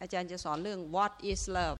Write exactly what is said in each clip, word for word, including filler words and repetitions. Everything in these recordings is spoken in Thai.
อาจารย์จะสอนเรื่อง what is love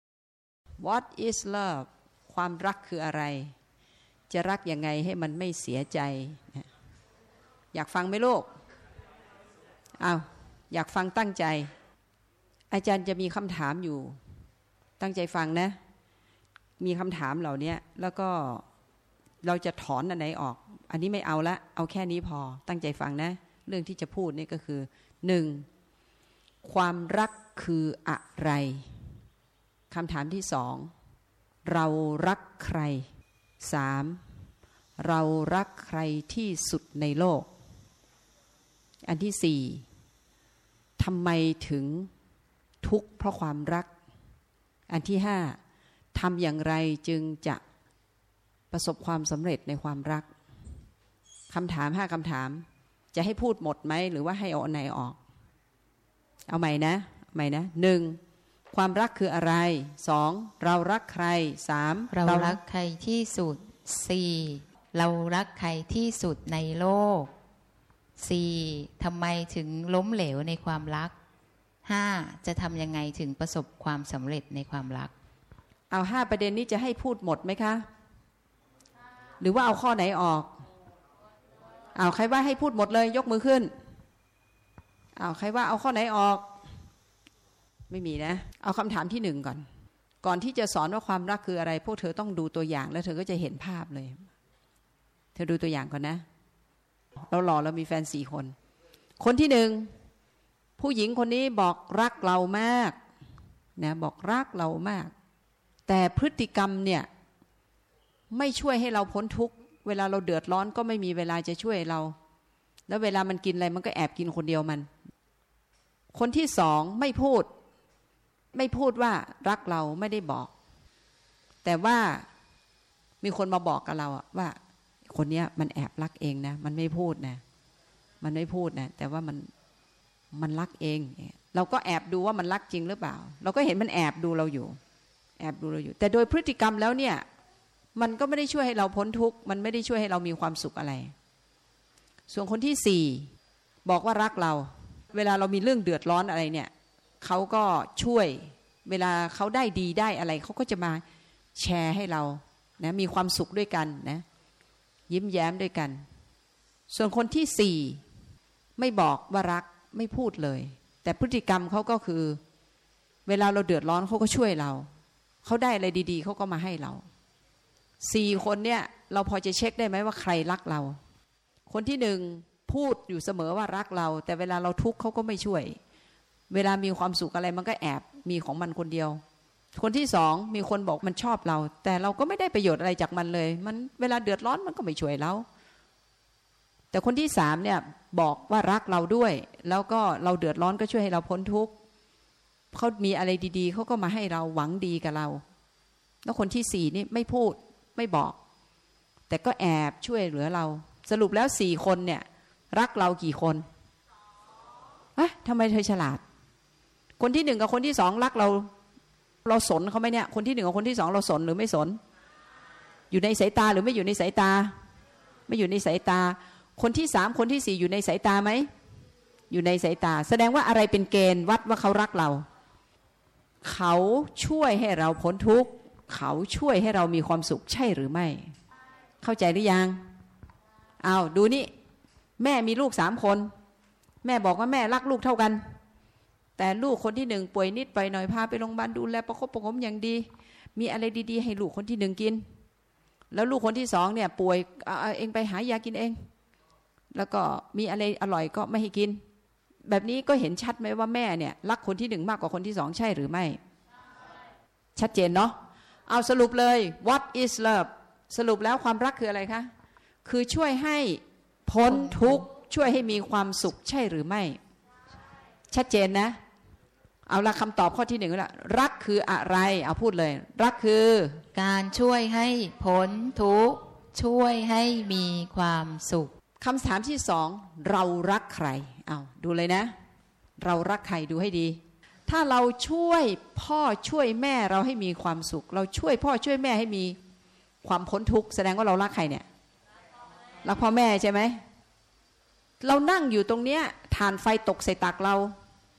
what is love ความรักคืออะไรจะรักยังไงให้มันไม่เสียใจอยากฟังไหมลูกอ้าวอยากฟังตั้งใจอาจารย์จะมีคำถามอยู่ตั้งใจฟังนะมีคำถามเหล่านี้แล้วก็เราจะถอนอันไหนออกอันนี้ไม่เอาละเอาแค่นี้พอตั้งใจฟังนะเรื่องที่จะพูดนี่ก็คือหนึ่งความรักคืออะไรคำถามที่สองเรารักใครสามเรารักใครที่สุดในโลกอันที่สี่ทำไมถึงทุกข์เพราะความรักอันที่ห้าทำอย่างไรจึงจะประสบความสำเร็จในความรักคำถามห้าคำถามจะให้พูดหมดไหมหรือว่าให้เอาอันไหนออกเอาใหม่นะใหม่นะหนึ่งความรักคืออะไรสองเรารักใครสามเรารักใครที่สุดสี่เรารักใครที่สุดในโลกสี่ทำไมถึงล้มเหลวในความรักห้าจะทำยังไงถึงประสบความสำเร็จในความรักเอาห้าประเด็นนี้จะให้พูดหมดไหมคะหรือว่าเอาข้อไหนออกเอาใครว่าให้พูดหมดเลยยกมือขึ้นเอาใครว่าเอาข้อไหนออกไม่มีนะเอาคำถามที่หนึ่งก่อนก่อนที่จะสอนว่าความรักคืออะไรพวกเธอต้องดูตัวอย่างแล้วเธอก็จะเห็นภาพเลยเธอดูตัวอย่างก่อนนะเราหล่อเรามีแฟนสี่คนคนที่หนึ่งผู้หญิงคนนี้บอกรักเรามากนะบอกรักเรามากแต่พฤติกรรมเนี่ยไม่ช่วยให้เราพ้นทุกข์เวลาเราเดือดร้อนก็ไม่มีเวลาจะช่วยเราแล้วเวลามันกินอะไรมันก็แอบกินคนเดียวมันคนที่สองไม่พูดไม่พูดว่ารักเราไม่ได้บอกแต่ว่ามีคนมาบอกกับเราอะว่าคนเนี้ยมันแอบรักเองนะมันไม่พูดนะมันไม่พูดนะแต่ว่ามันมันรักเองเราก็แอบดูว่ามันรักจริงหรือเปล่าเราก็เห็นมันแอบดูเราอยู่แอบดูเราอยู่แต่โดยพฤติกรรมแล้วเนี่ยมันก็ไม่ได้ช่วยให้เราพ้นทุกข์มันไม่ได้ช่วยให้เรามีความสุขอะไรส่วนคนที่สี่บอกว่ารักเราเวลาเรามีเรื่องเดือดร้อนอะไรเนี่ยเขาก็ช่วยเวลาเขาได้ดีได้อะไรเขาก็จะมาแชร์ให้เรานะมีความสุขด้วยกันนะยิ้มแย้มด้วยกันส่วนคนที่สี่ไม่บอกว่ารักไม่พูดเลยแต่พฤติกรรมเขาก็คือเวลาเราเดือดร้อนเขาก็ช่วยเราเขาได้อะไรดีๆเขาก็มาให้เราสี่คนเนี่ยเราพอจะเช็คได้ไหมว่าใครรักเราคนที่หนึ่งพูดอยู่เสมอว่ารักเราแต่เวลาเราทุกข์เขาก็ไม่ช่วยเวลามีความสุขอะไรมันก็แอบมีของมันคนเดียวคนที่สองมีคนบอกมันชอบเราแต่เราก็ไม่ได้ประโยชน์อะไรจากมันเลยมันเวลาเดือดร้อนมันก็ไม่ช่วยเราแต่คนที่สามเนี่ยบอกว่ารักเราด้วยแล้วก็เราเดือดร้อนก็ช่วยให้เราพ้นทุกข์เขามีอะไรดีๆเขาก็มาให้เราหวังดีกับเราแล้วคนที่สี่นี่ไม่พูดไม่บอกแต่ก็แอบช่วยเหลือเราสรุปแล้วสี่คนเนี่ยรักเรากี่คนเอ๊ะทำไมเธอฉลาดคนที่หนึ่งกับคนที่สองรักเราเราสนเขาไหมเนี่ยคนที่หนึ่งกับคนที่สองเราสนหรือไม่สนอยู่ในสายตาหรือไม่อยู่ในสายตาไม่อยู่ในสายตาคนที่สามคนที่สี่อยู่ในสายตาไหมอยู่ในสายตาแสดงว่าอะไรเป็นเกณฑ์วัดว่าเขารักเราเขาช่วยให้เราพ้นทุกข์เขาช่วยให้เรามีความสุขใช่หรือไม่เข้าใจหรือยังเอาดูนี่แม่มีลูกสามคนแม่บอกว่าแม่รักลูกเท่ากันแต่ลูกคนที่หนึ่งป่วยนิดไปหน่อยพาไปโรงพยาบาลดูแลประคบประงมอย่างดีมีอะไรดีๆให้ลูกคนที่หนึ่งกินแล้วลูกคนที่สองเนี่ยป่วยเอาเองไปหายากินเองแล้วก็มีอะไรอร่อยก็ไม่ให้กินแบบนี้ก็เห็นชัดไหมว่าแม่เนี่ยรักคนที่หนึ่งมากกว่าคนที่สองใช่หรือไม่ชัดเจนเนาะเอาสรุปเลย what is love สรุปแล้วความรักคืออะไรคะคือช่วยให้พ้นทุกข์ช่วยให้มีความสุขใช่หรือไม่ชัดเจนนะเอาละคำตอบข้อที่หนึ่งละรักคืออะไรเอาพูดเลยรักคือการช่วยให้พ้นทุกข์ช่วยให้มีความสุขคำถามที่สองเรารักใครเอาดูเลยนะเรารักใครดูให้ดีถ้าเราช่วยพ่อช่วยแม่เราให้มีความสุขเราช่วยพ่อช่วยแม่ให้มีความพ้นทุกข์แสดงว่าเรารักใครเนี่ยรักพ่อแม่ใช่ไหมเรานั่งอยู่ตรงเนี้ยถ่านไฟตกใส่ตักเรา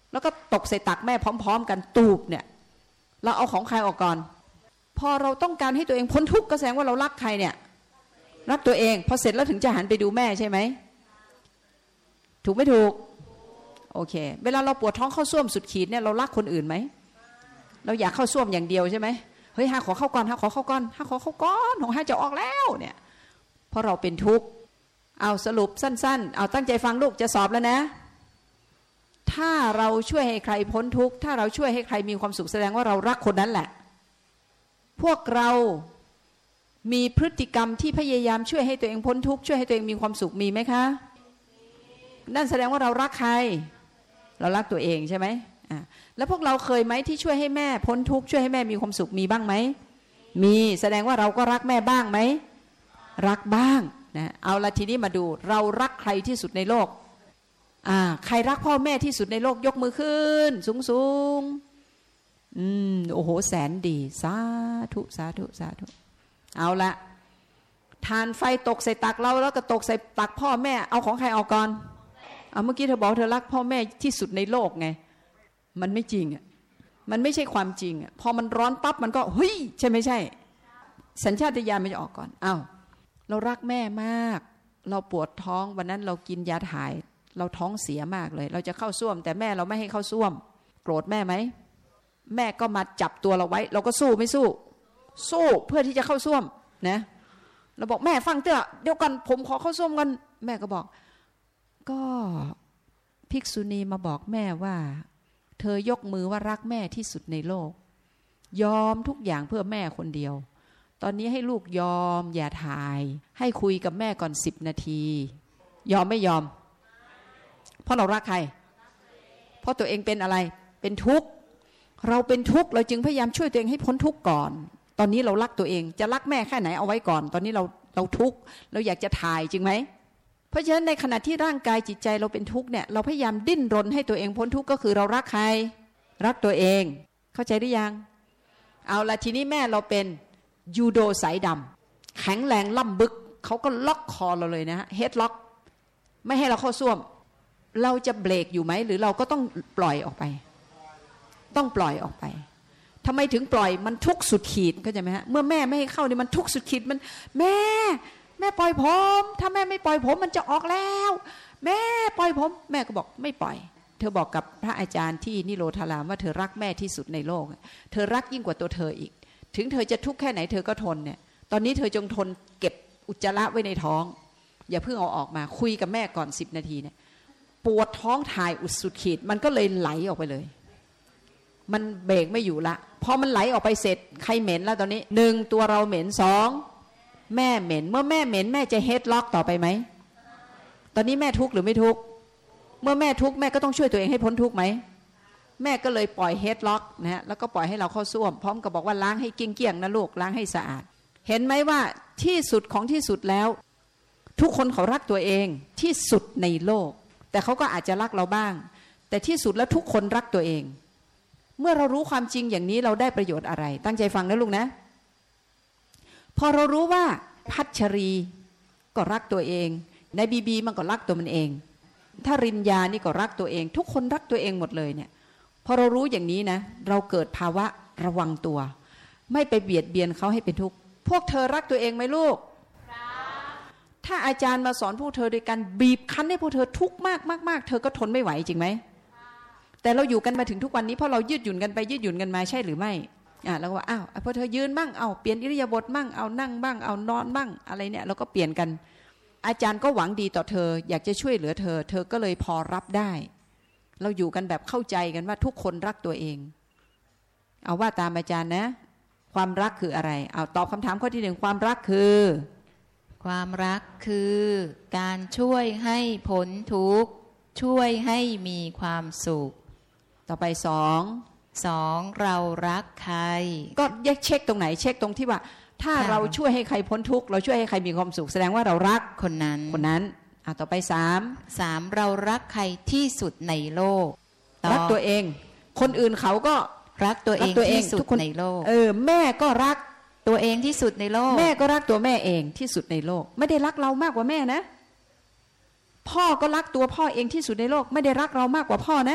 แล้วก็ตกใส่ตักแม่พร้อมๆกันตูบเนี่ยเราเอาของใครออกก่อนพอเราต้องการให้ตัวเองพ้นทุกข์ก็แสดงว่าเรารักใครเนี่ยรักตัวเองพอเสร็จแล้วถึงจะหันไปดูแม่ใช่ไหมถูกไม่ถูกโอเคเวลาเราปวดท้องเข้าส้วมสุดขีดเนี่ยเรารักคนอื่นไหมเราอยากเข้าส้วมอย่างเดียวใช่ไหมเฮ้ยหาขอเข้าก่อนหาขอเข้าก่อนหาขอเข้าก่อนของหาจะออกแล้วเนี่ยเพราะเราเป็นทุกข์เอาสรุปสั้นๆเอาตั้งใจฟังลูกจะสอบแล้วนะถ้าเราช่วยให้ใครพ้นทุกข์ถ้าเราช่วยให้ใครมีความสุขแสดงว่าเรารักคนนั้นแหละพวกเรามีพฤติกรรมที่พยายามช่วยให้ตัวเองพ้นทุกข์ช่วยให้ตัวเองมีความสุขมีไหมคะนั่นแสดงว่าเรารักใครเรารักตัวเองใช่ไหมอ่ะแล้วพวกเราเคยไหมที่ช่วยให้แม่พ้นทุกข์ช่วยให้แม่มีความสุขมีบ้างไหมมีแสดงว่าเราก็รักแม่บ้างไหมรักบ้างนะเอาละทีนี้มาดูเรารักใครที่สุดในโลกอ่าใครรักพ่อแม่ที่สุดในโลกยกมือขึ้นสูงสูงอืมโอ้โหแสนดีสาธุสาธุสาธุเอาละทานไฟตกใส่ตักเราแล้วก็ตกใส่ตักพ่อแม่เอาของใครออกก่อนเอาเมื่อกี้เธอบอกเธอรักพ่อแม่ที่สุดในโลกไงมันไม่จริงอ่ะมันไม่ใช่ความจริงอ่ะพอมันร้อนปั๊บมันก็เฮ้ยใช่ไม่ใช่สัญชาตญาณมันจะออกก่อนอ้าวเรารักแม่มากเราปวดท้องวันนั้นเรากินยาถ่ายเราท้องเสียมากเลยเราจะเข้าส้วมแต่แม่เราไม่ให้เข้าส้วมโกรธแม่ไหมแม่ก็มาจับตัวเราไว้เราก็สู้ไม่สู้สู้เพื่อที่จะเข้าส้วมนะเราบอกแม่ฟังเถอะเดี๋ยวก่อนผมขอเข้าส้วมกันแม่ก็บอกก็ภิกษุณีมาบอกแม่ว่าเธอยกมือว่ารักแม่ที่สุดในโลกยอมทุกอย่างเพื่อแม่คนเดียวตอนนี้ให้ลูกยอมอย่าถ่ายให้คุยกับแม่ก่อนสิบนาทียอมไม่ยอมเพราะเรารักใครเพราะตัวเองเป็นอะไรเป็นทุกข์เราเป็นทุกข์เราจึงพยายามช่วยตัวเองให้พ้นทุกข์ก่อนตอนนี้เรารักตัวเองจะรักแม่แค่ไหนเอาไว้ก่อนตอนนี้เราเราทุกข์เราอยากจะถ่ายจริงไหมเพราะฉะนั้นในขณะที่ร่างกายจิตใจเราเป็นทุกข์เนี่ยเราพยายามดิ้นรนให้ตัวเองพ้นทุกข์ก็คือเรารักใครรักตัวเองเข้าใจหรือยังเอาละทีนี้แม่เราเป็นยูโดสายดำแข็งแรงล่ำบึกเขาก็ล็อกคอเราเลยนะฮะเฮดล็อกไม่ให้เราเข้าส้วมเราจะเบรกอยู่ไหมหรือเราก็ต้องปล่อยออกไปต้องปล่อยออกไปทำไมถึงปล่อยมันทุกข์สุดขีดเข้าใจไหมฮะเมื่อแม่ไม่ให้เข้านี่มันทุกข์สุดขีดมันแม่แม่ปล่อยผมถ้าแม่ไม่ปล่อยผมมันจะออกแล้วแม่ปล่อยผมแม่ก็บอกไม่ปล่อยเธอบอกกับพระอาจารย์ที่นิโรธารามว่าเธอรักแม่ที่สุดในโลกเธอรักยิ่งกว่าตัวเธออีกถึงเธอจะทุกข์แค่ไหนเธอก็ทนเนี่ยตอนนี้เธอจงทนเก็บอุจจาระไว้ในท้องอย่าเพิ่งเอาออกมาคุยกับแม่ก่อนสิบนาทีเนี่ยปวดท้องถ่ายอุดสุดขีดมันก็เลยไหลออกไปเลยมันเบรกไม่อยู่ละพอมันไหลออกไปเสร็จใครเหม็นแล้วตอนนี้หนึ่งตัวเราเหม็นสองแม่เหม็นเมื่อแม่เหม็นแม่จะเฮดล็อกต่อไปไหมตอนนี้แม่ทุกข์หรือไม่ทุกข์เมื่อแม่ทุกข์แม่ก็ต้องช่วยตัวเองให้พ้นทุกข์ไหมแม่ก็เลยปล่อยเฮดล็อกนะฮะแล้วก็ปล่อยให้เราเข้าส้วมพร้อมกับบอกว่าล้างให้เกลี้ยงๆนะลูกล้างให้สะอาดเห็นไหมว่าที่สุดของที่สุดแล้วทุกคนเขารักตัวเองที่สุดในโลกแต่เขาก็อาจจะรักเราบ้างแต่ที่สุดแล้วทุกคนรักตัวเองเมื่อเรารู้ความจริงอย่างนี้เราได้ประโยชน์อะไรตั้งใจฟังนะลูกนะพอเรารู้ว่าพัชรีก็รักตัวเองในบีบีมันก็รักตัวมันเองถ้ารินยานี่ก็รักตัวเองทุกคนรักตัวเองหมดเลยเนี่ยพอเรารู้อย่างนี้นะเราเกิดภาวะระวังตัวไม่ไปเบียดเบียนเขาให้เป็นทุกข์พวกเธอรักตัวเองไหมลูกถ้าอาจารย์มาสอนพวกเธอโดยการบีบคั้นให้พวกเธอทุกข์มากมากๆเธอก็ทนไม่ไหวจริงไหมแต่เราอยู่กันมาถึงทุกวันนี้เพราะเรายืดหยุ่นกันไปยืดหยุ่นกันมาใช่หรือไม่อ่ะแล้วว่าอ้าวพอเธอยืนบ้างเอาเปลี่ยนอิริยาบถบ้างเอานั่งบ้างเอานอนบ้างอะไรเนี่ยเราก็เปลี่ยนกันอาจารย์ก็หวังดีต่อเธออยากจะช่วยเหลือเธอเธอก็เลยพอรับได้เราอยู่กันแบบเข้าใจกันว่าทุกคนรักตัวเองเอาว่าตามอาจารย์นะความรักคืออะไรเอาตอบคำถามข้อที่หนึ่งความรักคือความรักคือการช่วยให้พ้นทุกข์ช่วยให้มีความสุขต่อไปสองสองเรารักใครก็แยกเช็คตรงไหนเช็คตรงที่ว่าถ้าเราช่วยให้ใครพ้นทุกข์เราช่วยให้ใครมีความสุขแสดงว่าเรารักคนนั้นคนนั้นอ่ะต่อไปสามสามเรารักใครที่สุดในโลกรักตัวเองคนอื่นเขาก็รักตัวเองที่สุดในโลกเออแม่ก็รักตัวเองที่สุดในโลกแม่ก็รักตัวแม่เองที่สุดในโลกไม่ได้รักเรามากกว่าแม่นะพ่อก็รักตัวพ่อเองที่สุดในโลกไม่ได้รักเรามากกว่าพ่อนะ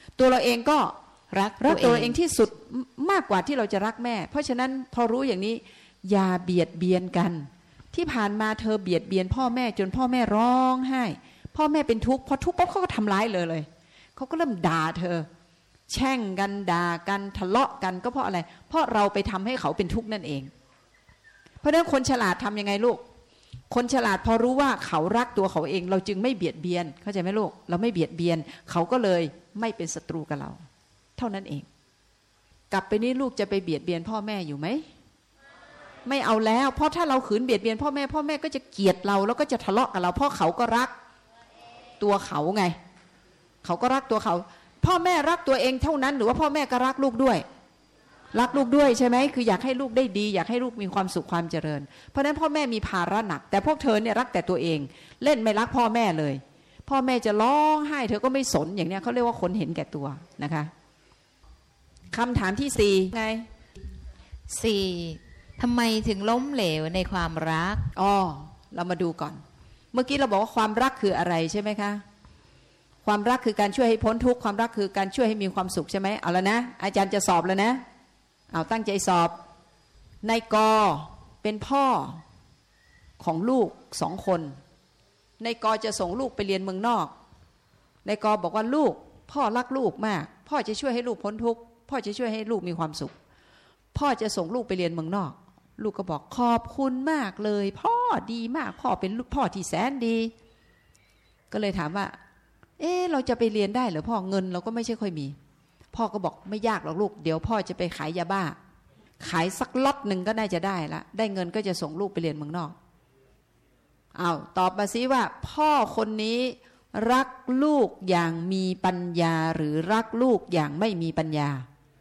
ตัวเราเองก็รักรักตัวเองที่สุดมากกว่าที่เราจะรักแม่เพราะฉะนั้นพอรู้อย่างนี้อย่าเบียดเบียนกันที่ผ่านมาเธอเบียดเบียนพ่อแม่จนพ่อแม่ร้องไห้พ่อแม่เป็นทุกข์พอทุกข์ปุ๊บเขาก็ทำร้ายเลยเลยเขาก็เริ่มด่าเธอแช่งกันด่ากันทะเลาะกันก็เพราะอะไรเพราะเราไปทำให้เขาเป็นทุกข์นั่นเองเพราะฉะนั้นคนฉลาดทำยังไงลูกคนฉลาดพอรู้ว่าเขารักตัวเขาเองเราจึงไม่เบียดเบียนเข้าใจไหมลูกเราไม่เบียดเบียนเขาก็เลยไม่เป็นศัตรูกับเราเท่านั้นเองกลับไปนี้ลูกจะไปเบียดเบียนพ่อแม่อยู่ไหมไม่เอาแล้วเพราะถ้าเราขืนเบียดเบียนพ่อแม่พ่อแม่ก็จะเกลียดเราแล้วก็จะทะเลาะกับเราเพราะเขาก็รักตัวเขาไงเขาก็รักตัวเขาพ่อแม่รักตัวเองเท่านั้นหรือว่าพ่อแม่ก็รักลูกด้วยรักลูกด้วยใช่ไหมคืออยากให้ลูกได้ดีอยากให้ลูกมีความสุขความเจริญเพราะฉะนั้นพ่อแม่มีภาระหนักแต่พวกเธอเนี่ยรักแต่ตัวเองเล่นไม่รักพ่อแม่เลยพ่อแม่จะร้องไห้เธอก็ไม่สนอย่างเนี้ยเขาเรียกว่าคนเห็นแก่ตัวนะคะคำถามที่สี่ไงสี่ทำไมถึงล้มเหลวในความรักอ๋อเรามาดูก่อนเมื่อกี้เราบอกว่าความรักคืออะไรใช่ไหมคะความรักคือการช่วยให้พ้นทุกข์ความรักคือการช่วยให้มีความสุขใช่ไหมเอาละนะอาจารย์จะสอบแล้วนะเอาตั้งใจสอบนายกอเป็นพ่อของลูกสองคนนายกอจะส่งลูกไปเรียนเมืองนอกนายกอบอกว่าลูกพ่อรักลูกมากพ่อจะช่วยให้ลูกพ้นทุกข์พ่อจะช่วยให้ลูกมีความสุขพ่อจะส่งลูกไปเรียนเมืองนอกลูกก็บอกขอบคุณมากเลยพ่อดีมากพ่อเป็นลูกพ่อที่แสนดีก็เลยถามว่าเอ๊ะเราจะไปเรียนได้หรือพ่อเงินเราก็ไม่ใช่ค่อยมีพ่อก็บอกไม่ยากหรอกลูกเดี๋ยวพ่อจะไปขายยาบ้าขายสักล็อตหนึ่งก็น่าจะได้ละได้เงินก็จะส่งลูกไปเรียนเมืองนอกเอาตอบมาซิว่าพ่อคนนี้รักลูกอย่างมีปัญญาหรือรักลูกอย่างไม่มีปัญญา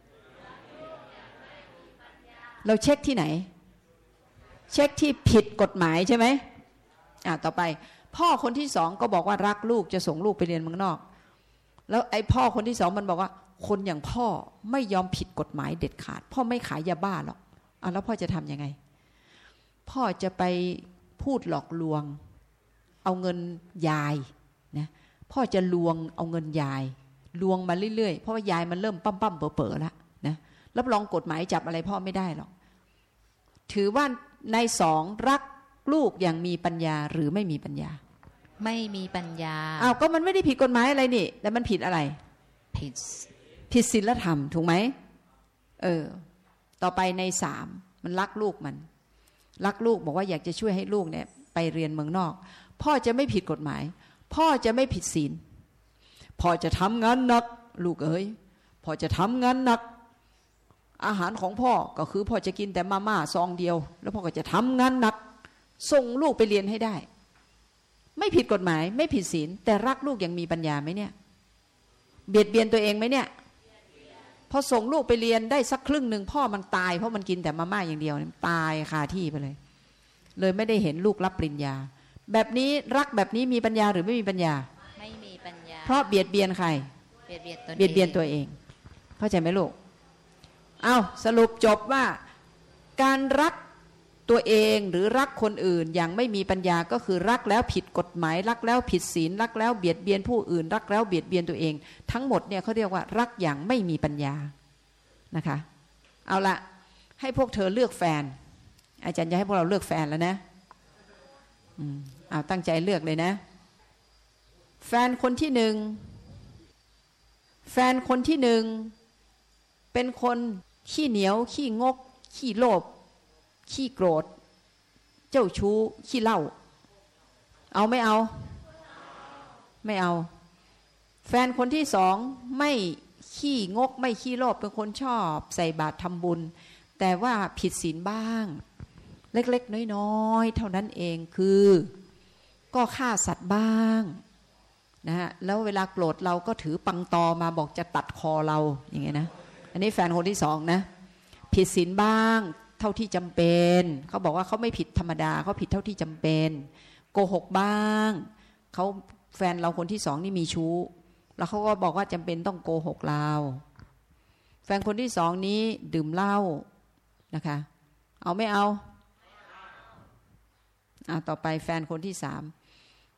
เราเช็คที่ไหนเช็คที่ผิดกฎหมายใช่ไหมอ่ะต่อไปพ่อคนที่สองก็บอกว่ารักลูกจะส่งลูกไปเรียนเมืองนอกแล้วไอ้พ่อคนที่สองมันบอกว่าคนอย่างพ่อไม่ยอมผิดกฎหมายเด็ดขาดพ่อไม่ขายยาบ้าหรอกอ่ะแล้วพ่อจะทำยังไงพ่อจะไปพูดหลอกลวงเอาเงินยายนะพ่อจะลวงเอาเงินยายลวงมาเรื่อยๆเพราะว่ายายมันเริ่มปั้มปั้มเป๋อเป๋อแล้วนะรับรองกฎหมายจับอะไรพ่อไม่ได้หรอกถือว่าในสองรักลูกอย่างมีปัญญาหรือไม่มีปัญญาไม่มีปัญญาอ้าวก็มันไม่ได้ผิดกฎหมายอะไรนี่แต่มันผิดอะไรผิดผิดศีลธรรมถูกไหมเออต่อไปในสามมันรักลูกมันรักลูกบอกว่าอยากจะช่วยให้ลูกเนี่ยไปเรียนเมืองนอกพ่อจะไม่ผิดกฎหมายพ่อจะไม่ผิดศีลพ่อจะทำงานหนักลูกเอ้ยพ่อจะทำงานหนักอาหารของพ่อก็คือพ่อจะกินแต่มาม่าซองเดียวแล้วพ่อก็จะทำงานหนักส่งลูกไปเรียนให้ได้ไม่ผิดกฎหมายไม่ผิดศีลแต่รักลูกยังมีปัญญาไหมเนี่ยเบียดเบียนตัวเองไหมเนี่ยพอส่งลูกไปเรียนได้สักครึ่งหนึ่งพ่อมันตายเพราะมันกินแต่มาม่าอย่างเดียวตายคาที่ไปเลยเลยไม่ได้เห็นลูกรับปริญญาแบบนี้รักแบบนี้มีปัญญาหรือไม่มีปัญญาไม่มีปัญญาเพราะเบียดเบียนใครเบียดเบียนตัวเบียดเบียนตัวเองเข้าใจไหมลูกเอาสรุปจบว่าการรักตัวเองหรือรักคนอื่นอย่างไม่มีปัญญาก็คือรักแล้วผิดกฎหมายรักแล้วผิดศีลรักแล้วเบียดเบียนผู้อื่นรักแล้วเบียดเบียนตัวเองทั้งหมดเนี่ยเขาเรียกว่ารักอย่างไม่มีปัญญานะคะเอาละให้พวกเธอเลือกแฟนอาจารย์จะให้พวกเราเลือกแฟนแล้วนะอืมเอาตั้งใจเลือกเลยนะแฟนคนที่หนึ่งแฟนคนที่หนึ่งเป็นคนขี้เหนียวขี้งกขี้โลภขี้โกรธเจ้าชู้ขี้เหล้าเอาไม่เอาไม่เอาแฟนคนที่สองไม่ขี้งกไม่ขี้โลภเป็นคนชอบใส่บาตรทำบุญแต่ว่าผิดศีลบ้างเล็กๆน้อยๆเท่านั้นเองคือก็ฆ่าสัตว์บ้างนะฮะแล้วเวลาโกรธเราก็ถือปังตอมาบอกจะตัดคอเราอย่างเงี้ยนะอันนี้แฟนคนที่สองนะผิดศีลบ้างเท่าที่จำเป็นเขาบอกว่าเขาไม่ผิดธรรมดาเขาผิดเท่าที่จำเป็นโกหกบ้างเขาแฟนเราคนที่สองนี่มีชู้แล้วเขาก็บอกว่าจำเป็นต้องโกหกเราแฟนคนที่สองนี้ดื่มเหล้านะคะเอาไม่เอาอ่าต่อไปแฟนคนที่สาม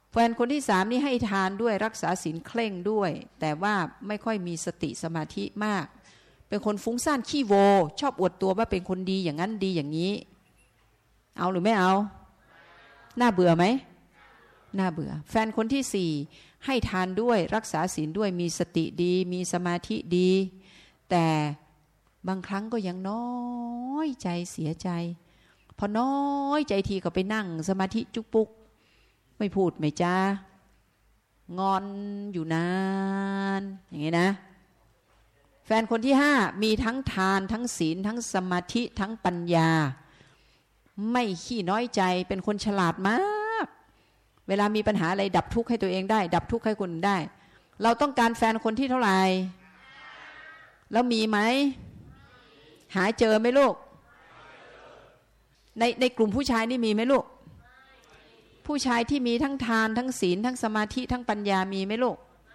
แฟนคนที่สามนี่ให้ทานด้วยรักษาศีลเคร่งด้วยแต่ว่าไม่ค่อยมีสติสมาธิมากเป็นคนฟุ้งซ่านขี้โวชอบอวดตัวว่าเป็นคนดีอย่างนั้นดีอย่างนี้เอาหรือไม่เอาน่าเบื่อไหมน่าเบื่อแฟนคนที่สี่ให้ทานด้วยรักษาศีลด้วยมีสติดีมีสมาธิดีแต่บางครั้งก็ยังน้อยใจเสียใจพอน้อยใจทีก็ไปนั่งสมาธิจุกปุกไม่พูดไม่จ้างอนอยู่นานอย่างนี้นะแฟนคนที่ห้ามีทั้งทานทั้งศีลทั้งสมาธิทั้งปัญญาไม่ขี้น้อยใจเป็นคนฉลาดมากเวลามีปัญหาอะไรดับทุกข์ให้ตัวเองได้ดับทุกข์ให้คนอื่นได้เราต้องการแฟนคนที่เท่าไหร่แล้วมีไหมหาเจอไหมลูกในในกลุ่มผู้ชายนี่มีไหมลูกผู้ชายที่มีทั้งทานทั้งศีลทั้งสมาธิทั้งปัญญามีไหมลูก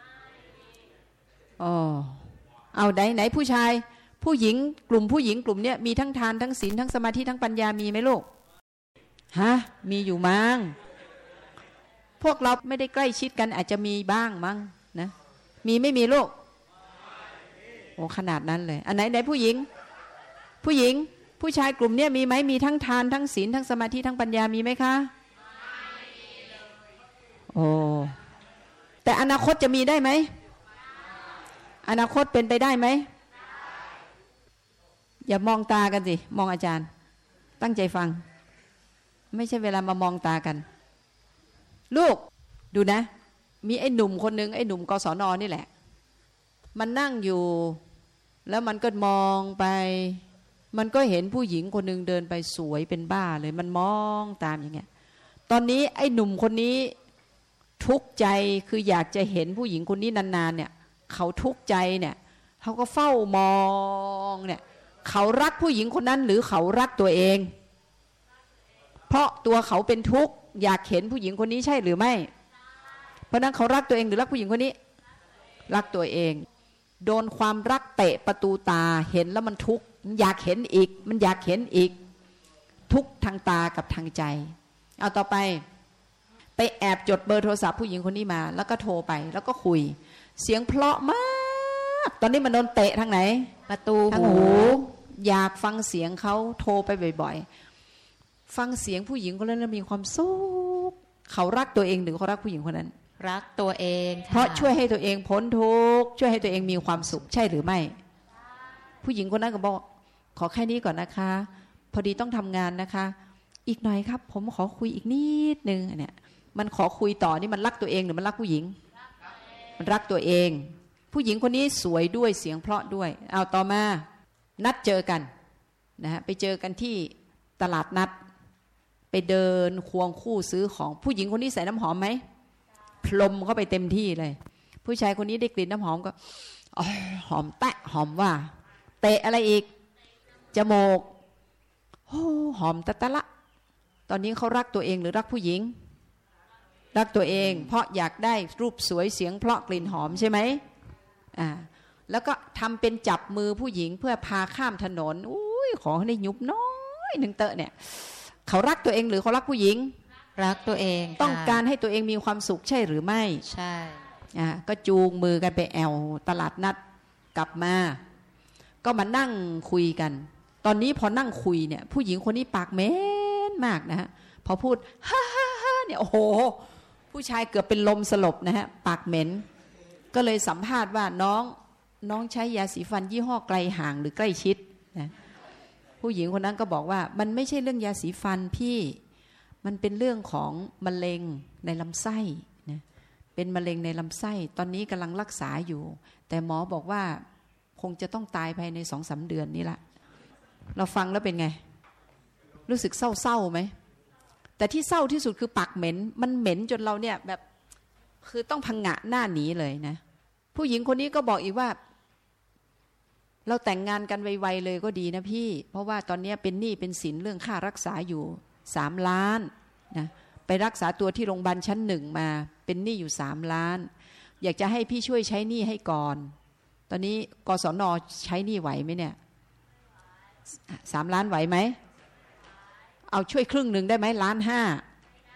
อ๋อเอาไหนไหนผู้ชายผู้หญิงกลุ่มผู้หญิงกลุ่มเนี้ยมีทั้งทานทั้งศีลทั้งสมาธิทั้งปัญญามีไหมลูกฮะมีอยู่มั้งพวกเราไม่ได้ใกล้ชิดกันอาจจะมีบ้างมั้งนะมีไม่มีลูกโอ้ขนาดนั้นเลยอันไหนไหนผู้หญิงผู้หญิงผู้ชายกลุ่มเนี้ยมีไหมมีทั้งทานทั้งศีลทั้งสมาธิทั้งปัญญามีไหมคะโอ้แต่อนาคตจะมีได้ไหมอนาคตเป็นไปได้ไหมอย่ามองตากันสิมองอาจารย์ตั้งใจฟังไม่ใช่เวลามามองตากันลูกดูนะมีไอ้หนุ่มคนหนึ่งไอ้หนุ่มกศน.นี่แหละมันนั่งอยู่แล้วมันก็มองไปมันก็เห็นผู้หญิงคนหนึ่งเดินไปสวยเป็นบ้าเลยมันมองตามอย่างเงี้ยตอนนี้ไอ้หนุ่มคนนี้ทุกข์ใจคืออยากจะเห็นผู้หญิงคนนี้นานๆเนี่ยเขาทุกข์ใจเนี่ยเขาก็เฝ้ามองเนี่ยเขารักผู้หญิงคนนั้นหรือเขารักตัวเองเพราะตัวเขาเป็นทุกข์อยากเห็นผู้หญิงคนนี้ใช่หรือไม่เพราะนั้นเขารักตัวเองหรือรักผู้หญิงคนนี้รักตัวเองโดนความรักเตะประตูตาเห็นแล้วมันทุกข์อยากเห็นอีกมันอยากเห็นอีกทุกทางตากับทางใจเอาต่อไปไปแอบจดเบอร์โทรศัพท์ผู้หญิงคนนี้มาแล้วก็โทรไปแล้วก็คุยเสียงเพราะมากตอนนี้มันโดนเตะทางไหนประตูทางหูอยากฟังเสียงเขาโทรไปบ่อยๆฟังเสียงผู้หญิงคนนั้นแล้วมีความสุขเขารักตัวเองหรือเขารักผู้หญิงคนนั้นรักตัวเองเพราะช่วยให้ตัวเองพ้นทุกข์ช่วยให้ตัวเองมีความสุขใช่หรือไม่ผู้หญิงคนนั้นก็บอกขอแค่นี้ก่อนนะคะพอดีต้องทำงานนะคะอีกหน่อยครับผมขอคุยอีกนิดนึงเนี่ยมันขอคุยต่อนี่มันรักตัวเองหรือมันรักผู้หญิงมันรักตัวเองผู้หญิงคนนี้สวยด้วยเสียงเพราะด้วยเอาต่อมานัดเจอกันนะฮะไปเจอกันที่ตลาดนัดไปเดินควงคู่ซื้อของผู้หญิงคนนี้ใส่น้ำหอมไหมพรมเข้าไปเต็มที่เลยผู้ชายคนนี้ได้กลิ่นน้ำหอมก็อ๋อหอมแตะหอมว่าเตะอะไรอีกจมูกโอ้หอมตะตะละตอนนี้เขารักตัวเองหรือรักผู้หญิงรักตัวเองเพราะอยากได้รูปสวยเสียงเพราะกลิ่นหอมใช่ไหมอ่าแล้วก็ทำเป็นจับมือผู้หญิงเพื่อพาข้ามถนนอุ้ยขอให้ได้ยุบน้อยหนึ่งเตอะเนี่ยเขารักตัวเองหรือเขารักผู้หญิงรักตัวเองต้องการให้ตัวเองมีความสุขใช่หรือไม่ใช่อ่าก็จูงมือกันไปแอวตลาดนัดกลับมาก็มานั่งคุยกันตอนนี้พอนั่งคุยเนี่ยผู้หญิงคนนี้ปากเหม็นมากนะฮะพอพูดฮ่าฮ่าฮ่าเนี่ยโอ้โหผู้ชายเกือบเป็นลมสลบนะฮะปากเหม็นก็เลยสัมภาษณ์ว่าน้องน้องใช้ยาสีฟันยี่ห้อไกลห่างหรือใกล้ชิดนะผู้หญิงคนนั้นก็บอกว่ามันไม่ใช่เรื่องยาสีฟันพี่มันเป็นเรื่องของมะเร็งในลำไส้นะเป็นมะเร็งในลำไส้ตอนนี้กำลังรักษาอยู่แต่หมอบอกว่าคงจะต้องตายภายในสองสามเดือนนี้ละเราฟังแล้วเป็นไงรู้สึกเศร้าๆไหมแต่ที่เศร้าที่สุดคือปากเหม็นมันเหม็นจนเราเนี่ยแบบคือต้องพังงะหน้าหนีเลยนะผู้หญิงคนนี้ก็บอกอีกว่าเราแต่งงานกันไวๆเลยก็ดีนะพี่เพราะว่าตอนนี้เป็นหนี้เป็นสินเรื่องค่ารักษาอยู่สามล้านนะไปรักษาตัวที่โรงพยาบาลชั้นหนึ่งมาเป็นหนี้อยู่สามล้านอยากจะให้พี่ช่วยใช้หนี้ให้ก่อนตอนนี้กศน.ใช้หนี้ไหวไหมเนี่ยสามล้านไหวไหมเอาช่วยครึ่งหนึ่งได้ไหมล้านห้า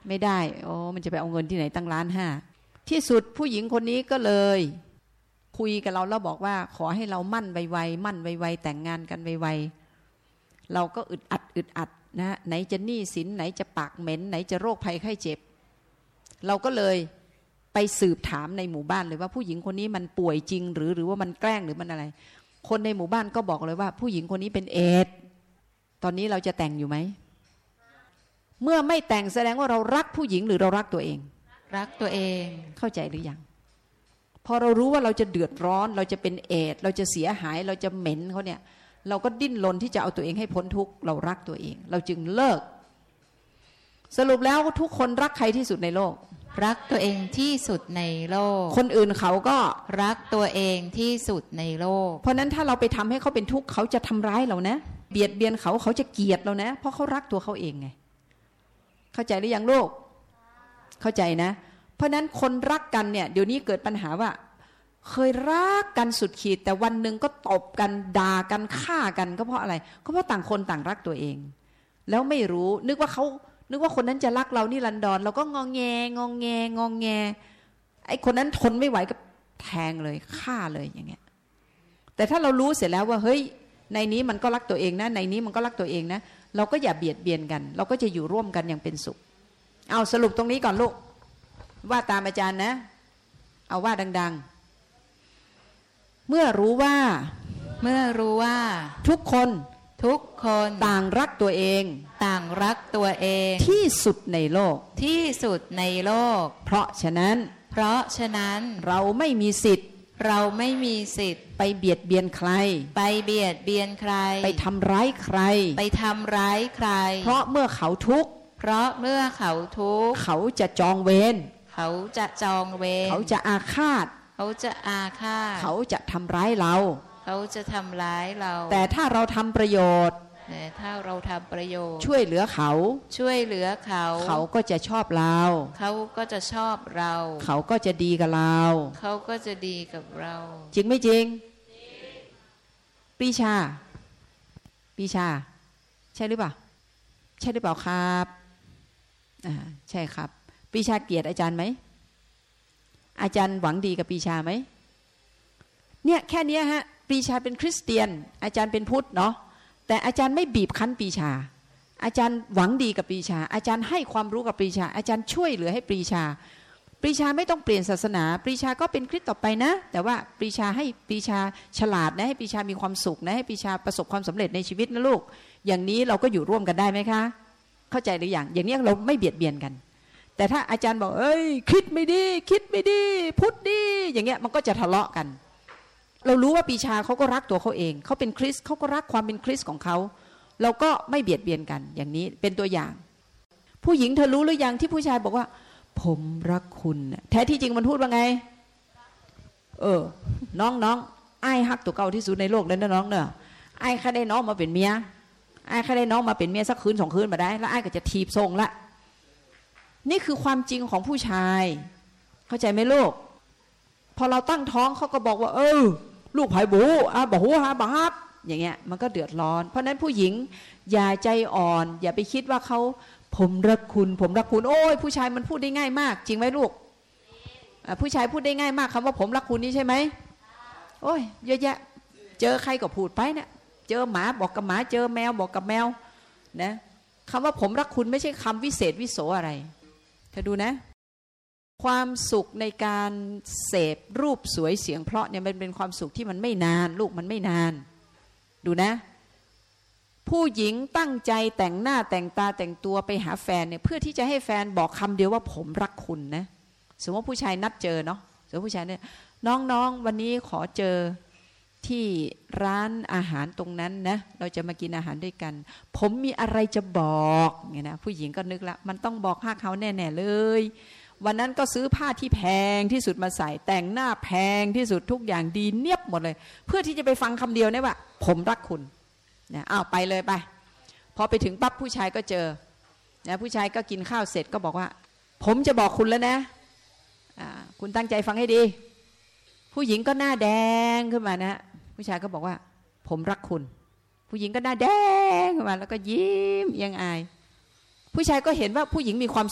ไม่ได้โอ้มันจะไปเอาเงินที่ไหนตั้งล้านห้าที่สุดผู้หญิงคนนี้ก็เลยคุยกับเราแล้วบอกว่าขอให้เรามั่นไวๆมั่นไวๆแต่งงานกันไวๆเราก็อึดอัดอึดอัดนะไหนจะหนี้สินไหนจะปากเหม็นไหนจะโรคภัยไข้เจ็บเราก็เลยไปสืบถามในหมู่บ้านเลยว่าผู้หญิงคนนี้มันป่วยจริงหรือหรือว่ามันแกล้งหรือมันอะไรคนในหมู่บ้านก็บอกเลยว่าผู้หญิงคนนี้เป็นเอดส์ตอนนี้เราจะแต่งอยู่ไหมเมื่อไม่แต่งแสดงว่าเรารักผู้หญิงหรือเรารักตัวเองรักตัวเองเข้าใจหรือยังพอเรารู้ว่าเราจะเดือดร้อนเราจะเป็นเอดส์เราจะเสียหายเราจะเหม็นเขาเนี่ยเราก็ดิ้นรนที่จะเอาตัวเองให้พ้นทุกข์เรารักตัวเองเราจึงเลิกสรุปแล้วทุกคนรักใครที่สุดในโลกรักตัวเองที่สุดในโลกคนอื่นเขาก็รักตัวเองที่สุดในโลกเพราะนั้นถ้าเราไปทำให้เขาเป็นทุกข์เขาจะทำร้ายเรานะเบียดเบียนเขาเขาจะเกลียดเรานะเพราะเขารักตัวเขาเองไงเข้าใจหรือยังลูกเข้าใจนะเพราะนั้นคนรักกันเนี่ยเดี๋ยวนี้เกิดปัญหาว่าเคยรักกันสุดขีดแต่วันหนึ่งก็ตบกันด่ากันฆ่ากันก็เพราะอะไรก็เพราะต่างคนต่างรักตัวเองแล้วไม่รู้นึกว่าเขานึกว่าคนนั้นจะรักเรานี่รันดอนเราก็งองแงงองแงงองแงไอ้คนนั้นทนไม่ไหวก็แทงเลยฆ่าเลยอย่างเงี้ยแต่ถ้าเรารู้เสร็จแล้วว่าเฮ้ยในนี้มันก็รักตัวเองนะในนี้มันก็รักตัวเองนะเราก็อย่าเบียดเบียนกันเราก็จะอยู่ร่วมกันอย่างเป็นสุขเอาสรุปตรงนี้ก่อนลูกว่าตามอาจารย์นะเอาว่าดังๆเมื่อรู้ว่าเมื่อรู้ว่าทุกคนทุกคนต่างรักตัวเองต่างรักตัวเองที่สุดในโลกที่สุดในโลกเพราะฉะนั้นเพราะฉะนั้นเราไม่มีสิทธิ์เราไม่มีสิทธิ์ไปเบียดเบียนใครไปเบียดเบียนใครไปทำร้ายใครไปทำร้ายใครเพราะเมื่อเขาทุกข์เพราะเมื่อเขาทุกข์เขาจะจองเวรเขาจะจองเวรเขาจะอาฆาตเขาจะอาฆาตเขาจะทำร้ายเราเขาจะทำร้ายเราแต่ถ้าเราทำประโยชน์แต่ถ้าเราทำประโยชน์ช่วยเหลือเขาช่วยเหลือเขาเขาก็จะชอบเราเขาก็จะชอบเราเขาก็จะดีกับเราเขาก็จะดีกับเราจริงไม่จริงปรีชาปรีชาใช่หรือเปล่าใช่หรือเปล่าครับอ่าใช่ครับปรีชาเกลียดอาจารย์ไหมอาจารย์หวังดีกับปรีชาไหมเนี่ยแค่นี้ฮะปรีชาเป็นคริสเตียนอาจารย์เป็นพุทธเนาะแต่อาจารย์ไม่บีบคั้นปรีชาอาจารย์หวังดีกับปรีชาอาจารย์ให้ความรู้กับปรีชาอาจารย์ช่วยเหลือให้ปรีชาปรีชาไม่ต้องเปลี่ยนศาสนาปรีชาก็เป็นคริสต์ต่อไปนะแต่ว่าปรีชาให้ปรีชาฉลาดนะให้ปรีชามีความสุขนะให้ปรีชาประสบความสำเร็จในชีวิตนะลูกอย่างนี้เราก็อยู่ร่วมกันได้ไหมคะเข้าใจหรือยังอย่างนี้เราไม่เบียดเบียนกันแต่ถ้าอาจารย์บอกเอ้ยคิดไม่ดีคิดไม่ดีพุทธดีอย่างเงี้ยมันก็จะทะเลาะกันเรารู้ว่าปรีชาเขาก็รักตัวเขาเองเขาเป็นคริสต์เขาก็รักความเป็นคริสต์ของเขาเราก็ไม่เบียดเบียนกันอย่างนี้เป็นตัวอย่างผู้หญิงเธอรู้หรือยังที่ผู้ชายบอกว่าผมรักคุณแท้ที่จริงมันพูดว่าไงเออน้องน้องไอ้ฮักตัวเก่าที่สุดในโลกเลยนะน้องเนอะไอ้แค่ได้น้องมาเป็นเมียไอ้แค่ได้น้องมาเป็นเมียสักคืนสองคืนมาได้แล้วไอ้ก็จะทีบทรงละนี่คือความจริงของผู้ชายเข้าใจไหมลูกพอเราตั้งท้องเขาก็บอกว่าเออลูกไผ่บูอ่ะบอกหูฮะบับอย่างเงี้ยมันก็เดือดร้อนเพราะนั้นผู้หญิงอย่าใจอ่อนอย่าไปคิดว่าเขาผมรักคุณผมรักคุณโอ้ยผู้ชายมันพูดได้ง่ายมากจริงไหมลูกผู้ชายพูดได้ง่ายมากคำว่าผมรักคุณนี่ใช่ไหมโอ้ยเยอะแยะเจอใครก็พูดไปเนี่ยเจอหมาบอกกับหมาเจอแมวบอกกับแมวนะคำว่าผมรักคุณไม่ใช่คำวิเศษวิโสอะไรเธอดูนะความสุขในการเสพรูปสวยเสียงเพราะเนี่ยมันเป็นความสุขที่มันไม่นานลูกมันไม่นานดูนะผู้หญิงตั้งใจแต่งหน้าแต่งตาแต่งตัวไปหาแฟนเนี่ยเพื่อที่จะให้แฟนบอกคำเดียวว่าผมรักคุณนะสมมติว่าผู้ชายนัดเจอเนาะสมมติผู้ชายเนี่ยน้องๆวันนี้ขอเจอที่ร้านอาหารตรงนั้นนะเราจะมากินอาหารด้วยกันผมมีอะไรจะบอกไงนะผู้หญิงก็นึกละมันต้องบอกห้าเขาแน่ๆเลยวันนั้นก็ซื้อผ้าที่แพงที่สุดมาใส่แต่งหน้าแพงที่สุดทุกอย่างดีเนียบหมดเลยเพื่อที่จะไปฟังคำเดียวเนี่ยว่าผมรักคุณนะอ้าวไปเลยไปพอไปถึงปั๊บผู้ชายก็เจอนะผู้ชายก็กินข้าวเสร็จก็บอกว่าผมจะบอกคุณแล้วนะอ่าคุณตั้งใจฟังให้ดีผู้หญิงก็หน้าแดงขึ้นมานะผู้ชายก็บอกว่าผมรักคุณผู้หญิงก็หน้าแดงขึ้นมาแล้วก็ยิ้มยังอายผู้ชายก็เห็นว่าผู้หญิงมีความสุข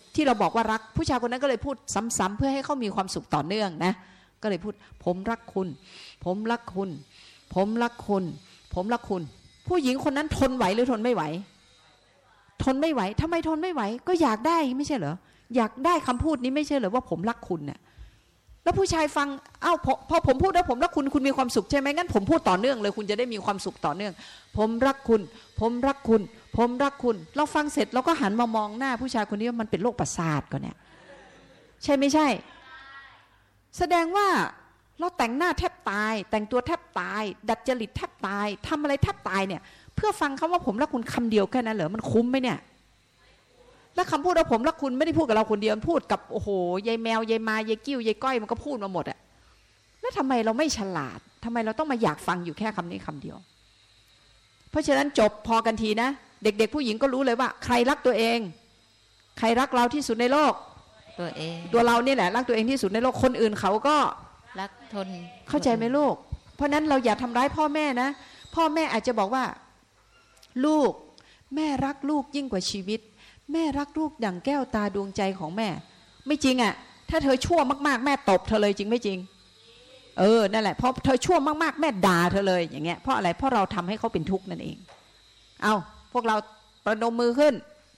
ที่เราบอกว่ารักผู้ชายคนนั้นก็เลยพูดซ้ำๆเพื่อให้เขามีความสุขต่อเนื่องนะก็เลยพูดผมรักคุณผมรักคุณผมรักคุณผมรักคุณผู้หญิงคนนั้นทนไหวหรือทนไม่ไหวทนไม่ไหวทำไมทนไม่ไหวก็อยากได้ไม่ใช่เหรออยากได้คำพูดนี้ไม่ใช่เหรอว่าผมรักคุณเนี่ยแล้วผู้ชายฟังเอ้าพอพอผมพูดแล้วผมรักคุณคุณมีความสุขใช่ไหมงั้นผมพูดต่อเนื่องเลยคุณจะได้มีความสุขต่อเนื่องผมรักคุณผมรักคุณผมรักคุณเราฟังเสร็จเราก็หันมามองหน้าผู้ชายคนนี้ว่ามันเป็นโรคประสาทก่อนเนี่ยใช่ไม่ใช่แสดงว่าเราแต่งหน้าแทบตายแต่งตัวแทบตายดัดจริตแทบตายทำอะไรแทบตายเนี่ยเพื่อฟังคำว่าผมรักคุณคำเดียวแค่นั้นเหรอมันคุ้มไหมเนี่ยแล้วคำพูดว่าผมรักคุณไม่ได้พูดกับเราคนเดียวพูดกับโอ้โหยายแมวยายมายายกิ้วยายก้อยมันก็พูดมาหมดอะแล้วทำไมเราไม่ฉลาดทำไมเราต้องมาอยากฟังอยู่แค่คำนี้คำเดียวเพราะฉะนั้นจบพอกันทีนะเด็กๆผู้หญิงก็รู้เลยว่าใครรักตัวเองใครรักเราที่สุดในโลกตัวเองตัวเรานี่แหละรักตัวเองที่สุดในโลกคนอื่นเขาก็รักทนเข้าใจไหมลูกเพราะนั้นเราอย่าทำร้ายพ่อแม่นะพ่อแม่อาจจะบอกว่าลูกแม่รักลูกยิ่งกว่าชีวิตแม่รักลูกดั่งแก้วตาดวงใจของแม่ไม่จริงอ่ะถ้าเธอชั่วมากๆแม่ตบเธอเลยจริงไม่จริงเออนั่นแหละเพราะเธอชั่วมากๆแม่ด่าเธอเลยอย่างเงี้ยเพราะอะไรเพราะเราทำให้เขาเป็นทุกข์นั่นเองเอาพวกเราประนมมือขึ้น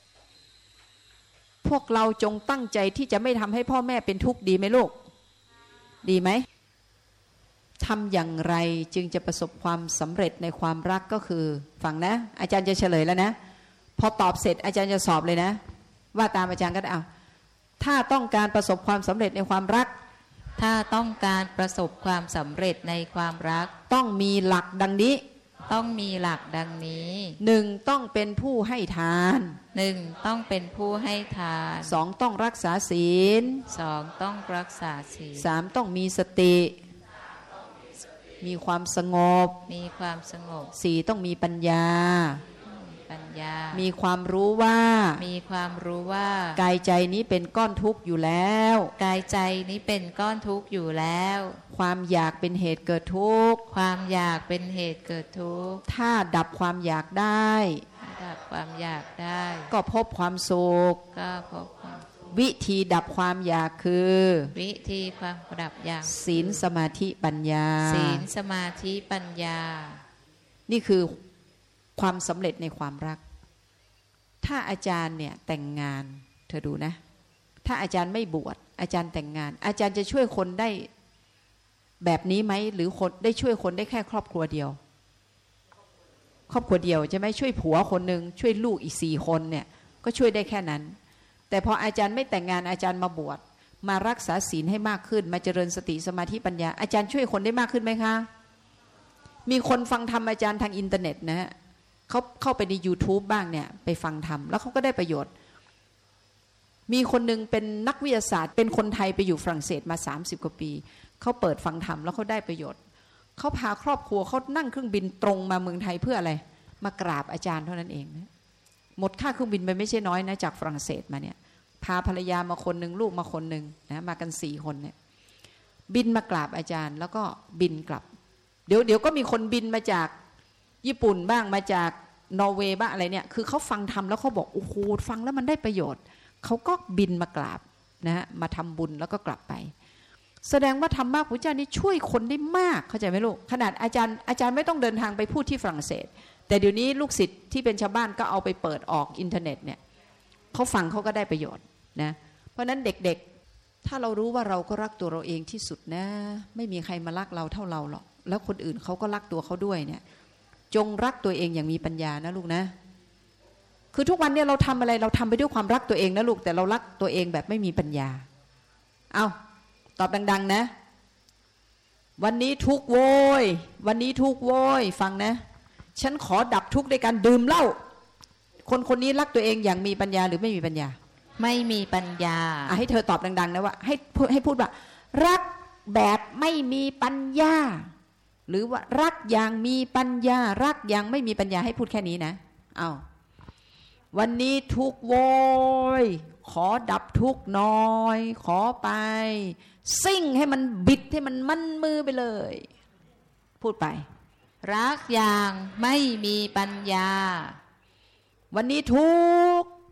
พวกเราจงตั้งใจที่จะไม่ทำให้พ่อแม่เป็นทุกข์ดีไหมลูกดีไหมทำอย่างไรจึงจะประสบความสำเร็จในความรักก็คือฟังนะอาจารย์จะเฉลยแล้วนะพอตอบเสร็จอาจารย์จะสอบเลยนะว่าตามอาจารย์ก็ได้เอาถ้าต้องการประสบความสำเร็จในความรักถ้าต้องการประสบความสำเร็จในความรักต้องมีหลักดังนี้ต้องมีหลักดังนี้หนึ่งต้องเป็นผู้ให้ทานหนึ่งต้องเป็นผู้ให้ทานสองต้องรักษาศีลสองต้องรักษาศีลสามต้องมีสติมีความสงบมีความสงบสี่ต้องมีปัญญาปัญญามีความรู้ว่ามีความรู้ว่ากายใจนี้เป็นก้อนทุกข์อยู่แล้วกายใจนี้เป็นก้อนทุกข์อยู่แล้วความอยากเป็นเหตุเกิดทุกข์ความอยากเป็นเหตุเกิดทุกข์ถ้าดับความอยากได้ดับความอยากได้ก็พบความสุขก็พบความวิธีดับความอยากคือวิธีความดับอยากศีลสมาธิปัญญาศีลสมาธิปัญญานี่คือความสำเร็จในความรักถ้าอาจารย์เนี่ยแต่งงานเธอดูนะถ้าอาจารย์ไม่บวชอาจารย์แต่งงานอาจารย์จะช่วยคนได้แบบนี้ไหมหรือคนได้ช่วยคนได้แค่ครอบครัวเดียวครอบครัวเดียวใช่ไหมช่วยผัวคนหนึ่งช่วยลูกอีกสี่คนเนี่ยก็ช่วยได้แค่นั้นแต่พออาจารย์ไม่แต่งงานอาจารย์มาบวชมารักษาศีลให้มากขึ้นมาเจริญสติสมาธิปัญญาอาจารย์ช่วยคนได้มากขึ้นไหมคะมีคนฟังธรรมอาจารย์ทางอินเทอร์เน็ตนะฮะเขาเข้าไปใน YouTube บ้างเนี่ยไปฟังธรรมแล้วเขาก็ได้ประโยชน์มีคนนึงเป็นนักวิทยาศาสตร์เป็นคนไทยไปอยู่ฝรั่งเศสมาสามสิบกว่าปีเขาเปิดฟังธรรมแล้วเขาได้ประโยชน์เขาพาครอบครัวเขานั่งเครื่องบินตรงมาเมืองไทยเพื่ออะไรมากราบอาจารย์เท่านั้นเองนะหมดค่าเครื่องบินไปไม่ใช่น้อยนะจากฝรั่งเศสมาเนี่ยพาภรรยามาคนหนึ่งลูกมาคนหนึ่งนะมากันสี่คนเนี่ยบินมากราบอาจารย์แล้วก็บินกลับเดี๋ยวเดี๋ยวก็มีคนบินมาจากญี่ปุ่นบ้างมาจากนอร์เวย์บ้างอะไรเนี่ยคือเขาฟังธรรมแล้วเขาบอกโอ้โหฟังแล้วมันได้ประโยชน์เขาก็บินมากราบนะฮะมาทำบุญแล้วก็กลับไปแสดงว่าธรรมะพระเจ้านี่ช่วยคนได้มากเข้าใจไหมลูกขนาดอาจารย์อาจารย์ไม่ต้องเดินทางไปพูดที่ฝรั่งเศสแต่เดี๋ยวนี้ลูกศิษย์ที่เป็นชาวบ้านก็เอาไปเปิดออกอินเทอร์เน็ตเนี่ยเขาฟังเขาก็ได้ประโยชน์นะเพราะนั้นเด็กๆถ้าเรารู้ว่าเราก็รักตัวเราเองที่สุดนะไม่มีใครมารักเราเท่าเราหรอกแล้วคนอื่นเขาก็รักตัวเขาด้วยเนี่ยจงรักตัวเองอย่างมีปัญญานะลูกนะคือทุกวันเนี่ยเราทำอะไรเราทำไปด้วยความรักตัวเองนะลูกแต่เรารักตัวเองแบบไม่มีปัญญาเอาตอบดังๆนะวันนี้ทุกโวยวันนี้ทุกโวยฟังนะฉันขอดับทุกข์ด้วยการดื่มเหล้าคนคนนี้รักตัวเองอย่างมีปัญญาหรือไม่มีปัญญาไม่มีปัญญาให้เธอตอบดังๆนะว่าให้ให้พูดว่ารักแบบไม่มีปัญญาหรือว่ารักอย่างมีปัญญารักอย่างไม่มีปัญญาให้พูดแค่นี้นะเอาวันนี้ทุกโวยขอดับทุกน้อยขอไปซิ่งให้มันบิดให้มันมั่นมือไปเลยพูดไปรักอย่างไม่มีปัญญาวันนี้ทุก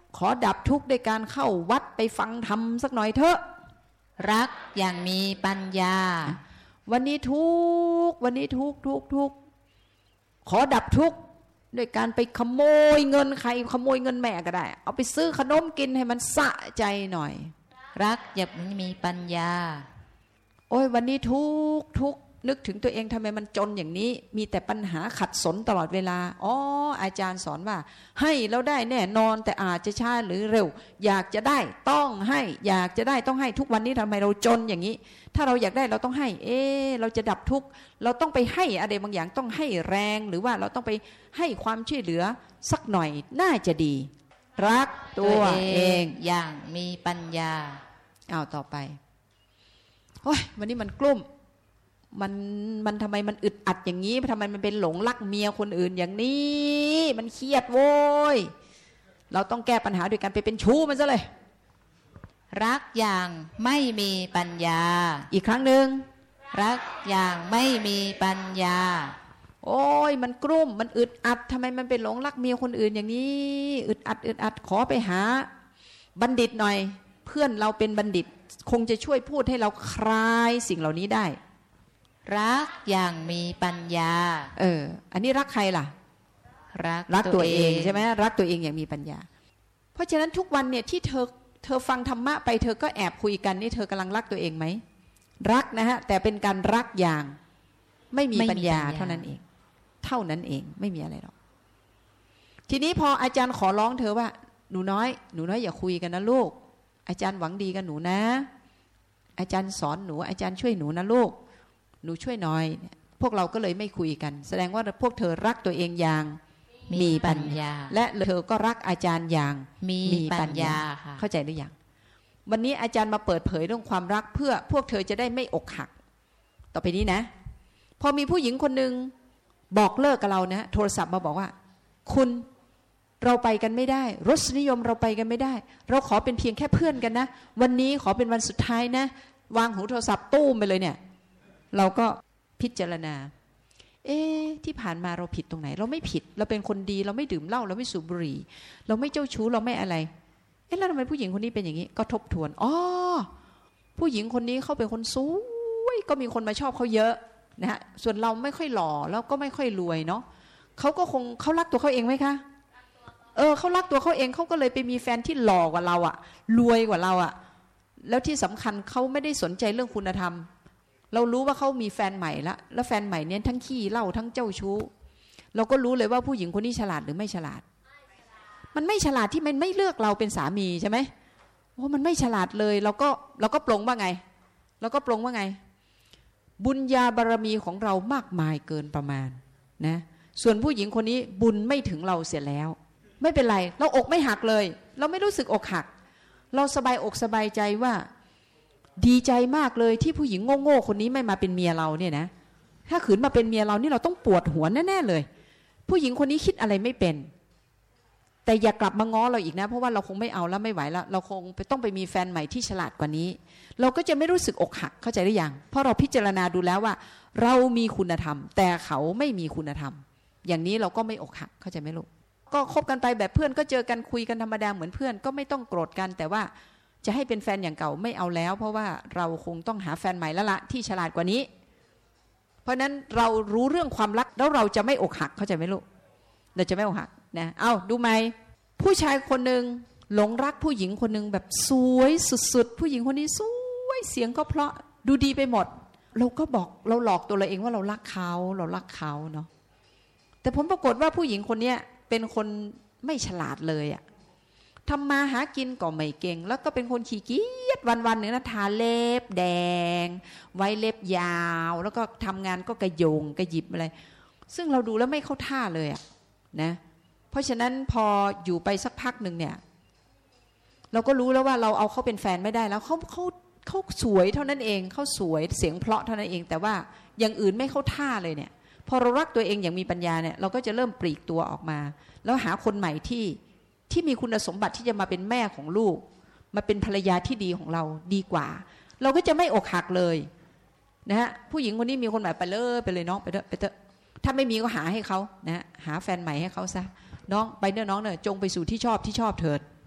ขอดับทุกข์ด้วยการเข้าวัดไปฟังธรรมสักหน่อยเถอะรักอย่างมีปัญญาวันนี้ทุกข์วันนี้ทุกข์ทุกข์ทุกข์ขอดับทุกข์ด้วยการไปขโมยเงินใครขโมยเงินแม่ก็ได้เอาไปซื้อขนมกินให้มันสะใจหน่อยรักอย่างมีปัญญาโอ้ยวันนี้ทุกข์ทุกข์นึกถึงตัวเองทำไมมันจนอย่างนี้มีแต่ปัญหาขัดสนตลอดเวลาอ๋ออาจารย์สอนว่าให้แล้วได้แน่นอนแต่อาจจะช้าหรือเร็วอยากจะได้ต้องให้อยากจะได้ต้องให้ทุกวันนี้ทำไมเราจนอย่างนี้ถ้าเราอยากได้เราต้องให้เอ๊ะเราจะดับทุกข์เราต้องไปให้อะไรบางอย่างต้องให้แรงหรือว่าเราต้องไปให้ความช่วยเหลือสักหน่อยน่าจะดีรักตัวเองอย่างมีปัญญาเอาต่อไปโอ้ยวันนี้มันกลุ้มมันมันทำไมมันอึดอัดอย่างนี้ทำไมมันเป็นหลงรักเมียคนอื่นอย่างนี้มันเครียดโว้ยเราต้องแก้ปัญหาด้วยการไปเป็นชู้มันซะเลยรักอย่างไม่มีปัญญาอีกครั้งหนึ่งรักอย่างไม่มีปัญญาโอ้ยมันกลุ้มมันอึดอัดทำไมมันเป็นหลงรักเมียคนอื่นอย่างนี้อึดอัดอึดอัดขอไปหาบัณฑิตหน่อยเพื่อนเราเป็นบัณฑิตคงจะช่วยพูดให้เราคลายสิ่งเหล่านี้ได้รักอย่างมีปัญญาเอออันนี้รักใครล่ะรักรักตัวเองใช่ไหมรักตัวเองอย่างมีปัญญาเพราะฉะนั้นทุกวันเนี่ยที่เธอเธอฟังธรรมะไปเธอก็แอบคุยกันนี่เธอกำลังรักตัวเองไหมรักนะฮะแต่เป็นการรักอย่างไม่มีปัญญาเท่านั้นเองเท่านั้นเองไม่มีอะไรหรอกทีนี้พออาจารย์ขอร้องเธอว่าหนูน้อยหนูน้อยอย่าคุยกันนะลูกอาจารย์หวังดีกับหนูนะอาจารย์สอนหนูอาจารย์ช่วยหนูนะลูกหนูช่วยหน่อยพวกเราก็เลยไม่คุยกันแสดงว่าพวกเธอรักตัวเองอย่างมีปัญญาและเธอก็รักอาจารย์อย่างมีปัญญาเข้าใจหรือยังวันนี้อาจารย์มาเปิดเผยเรื่องความรักเพื่อพวกเธอจะได้ไม่อกหักต่อไปนี้นะพอมีผู้หญิงคนหนึ่งบอกเลิกกับเรานะโทรศัพท์มาบอกว่าคุณเราไปกันไม่ได้รสนิยมเราไปกันไม่ได้เราขอเป็นเพียงแค่เพื่อนกันนะวันนี้ขอเป็นวันสุดท้ายนะวางหูโทรศัพท์ตู้มไปเลยเนี่ยเราก็พิจารณาเอ๊ะที่ผ่านมาเราผิดตรงไหนเราไม่ผิดเราเป็นคนดีเราไม่ดื่มเหล้าเราไม่สูบบุหรี่เราไม่เจ้าชู้เราไม่อะไรเอ๊ะแล้วทำไมผู้หญิงคนนี้เป็นอย่างนี้ก็ทบทวนอ๋อผู้หญิงคนนี้เขาเป็นคนสวยก็มีคนมาชอบเขาเยอะนะฮะส่วนเราไม่ค่อยหล่อแล้วก็ไม่ค่อยรวยเนาะเขาก็คงเขารักตัวเขาเองไหมคะเออเขารักตัวเขาเองเขาก็เลยไปมีแฟนที่หล่อกว่าเราอะรวยกว่าเราอะแล้วที่สำคัญเขาไม่ได้สนใจเรื่องคุณธรรมเรารู้ว่าเขามีแฟนใหม่ละแล้วแฟนใหม่เนี่ยทั้งขี้เหล้าทั้งเจ้าชู้เราก็รู้เลยว่าผู้หญิงคนนี้ฉลาดหรือไม่ฉลาดมันไม่ฉลาดที่มันไม่เลือกเราเป็นสามีใช่ไหมโอ้มันไม่ฉลาดเลยเราก็เราก็ปลงว่าไงเราก็ปลงว่าไงบุญญาบารมีของเรามากมายเกินประมาณนะส่วนผู้หญิงคนนี้บุญไม่ถึงเราเสียแล้วไม่เป็นไรเราอกไม่หักเลยเราไม่รู้สึกอกหักเราสบายอกสบายใจว่าดีใจมากเลยที่ผู้หญิงโง่ๆคนนี้ไม่มาเป็นเมียเราเนี่ยนะถ้าขืนมาเป็นเมียเรานี่เราต้องปวดหัวแน่ๆเลยผู้หญิงคนนี้คิดอะไรไม่เป็นแต่อย่ากลับมาง้อเราอีกนะเพราะว่าเราคงไม่เอาแล้วไม่ไหวแล้วเราคงต้องไปมีแฟนใหม่ที่ฉลาดกว่านี้เราก็จะไม่รู้สึกอกหักเข้าใจหรือยังเพราะเราพิจารณาดูแล้วว่าเรามีคุณธรรมแต่เขาไม่มีคุณธรรมอย่างนี้เราก็ไม่อกหักเข้าใจไหมลูกก็คบกันไปแบบเพื่อนก็เจอกันคุยกันธรรมดาเหมือนเพื่อนก็ไม่ต้องโกรธกันแต่ว่าจะให้เป็นแฟนอย่างเก่าไม่เอาแล้วเพราะว่าเราคงต้องหาแฟนใหม่แล้วละที่ฉลาดกว่านี้เพราะนั้นเรารู้เรื่องความรักแล้วเราจะไม่อกหักเข้าใจไหมลูกเราจะไม่อกหักนะเอาดูไหมผู้ชายคนหนึ่งหลงรักผู้หญิงคนหนึ่งแบบสวยสุดๆผู้หญิงคนนี้สวยเสียงก็เพราะดูดีไปหมดเราก็บอกเราหลอกตัวเราเองว่าเรารักเขาเรารักเขาเนาะแต่ผลปรากฏว่าผู้หญิงคนนี้เป็นคนไม่ฉลาดเลยอะทำมาหากินก็ไม่เก่งแล้วก็เป็นคนขี้เกียจวันๆหนึ่งนะทาเล็บแดงไว้เล็บยาวแล้วก็ทำงานก็กระโยงกระหยิบอะไรซึ่งเราดูแล้วไม่เข้าท่าเลยอะนะเพราะฉะนั้นพออยู่ไปสักพักหนึ่งเนี่ยเราก็รู้แล้วว่าเราเอาเขาเป็นแฟนไม่ได้แล้วเขาเขาเขาสวยเท่านั้นเองเขาสวยเสียงเพราะเท่านั้นเองแต่ว่าอย่างอื่นไม่เข้าท่าเลยเนี่ยพอเรารักตัวเองอย่างมีปัญญาเนี่ยเราก็จะเริ่มปลีกตัวออกมาแล้วหาคนใหม่ที่ที่มีคุณสมบัติที่จะมาเป็นแม่ของลูกมาเป็นภรรยาที่ดีของเราดีกว่าเราก็จะไม่อกหักเลยนะฮะผู้หญิงคนนี้มีคนใหม่ไปเลยไปเลยน้องไปเถอะไปเถอะถ้าไม่มีก็หาให้เขานะฮะหาแฟนใหม่ให้เขาซะน้องไปเนอะน้องเนอะจงไปสู่ที่ชอบที่ชอบเถิด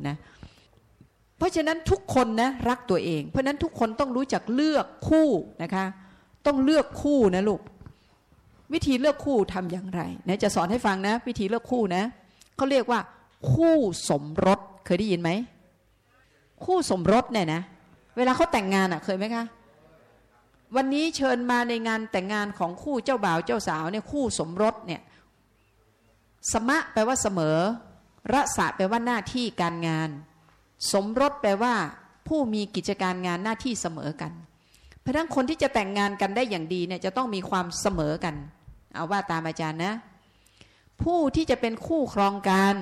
นะเพราะฉะนั้นทุกคนนะรักตัวเองเพราะฉะนั้นทุกคนต้องรู้จักเลือกคู่นะคะต้องเลือกคู่นะลูกวิธีเลือกคู่ทำอย่างไรนะจะสอนให้ฟังนะวิธีเลือกคู่นะเขาเรียกว่าคู่สมรสเคยได้ยินไหมคู่สมรสเนี่ยนะเวลาเขาแต่งงานอ่ะเคยไหมคะวันนี้เชิญมาในงานแต่งงานของคู่เจ้าบ่าวเจ้าสาวเนี่ยคู่สมรสเนี่ยสมะแปลว่าเสมอระสะแปลว่าหน้าที่การงานสมรสแปลว่าผู้มีกิจการงานหน้าที่เสมอกันเพราะฉะนั้นคนที่จะแต่งงานกันได้อย่างดีเนี่ยจะต้องมีความเสมอกันเอาว่าตามอาจารย์นะผู้ที่จะเป็นคู่ครองกัน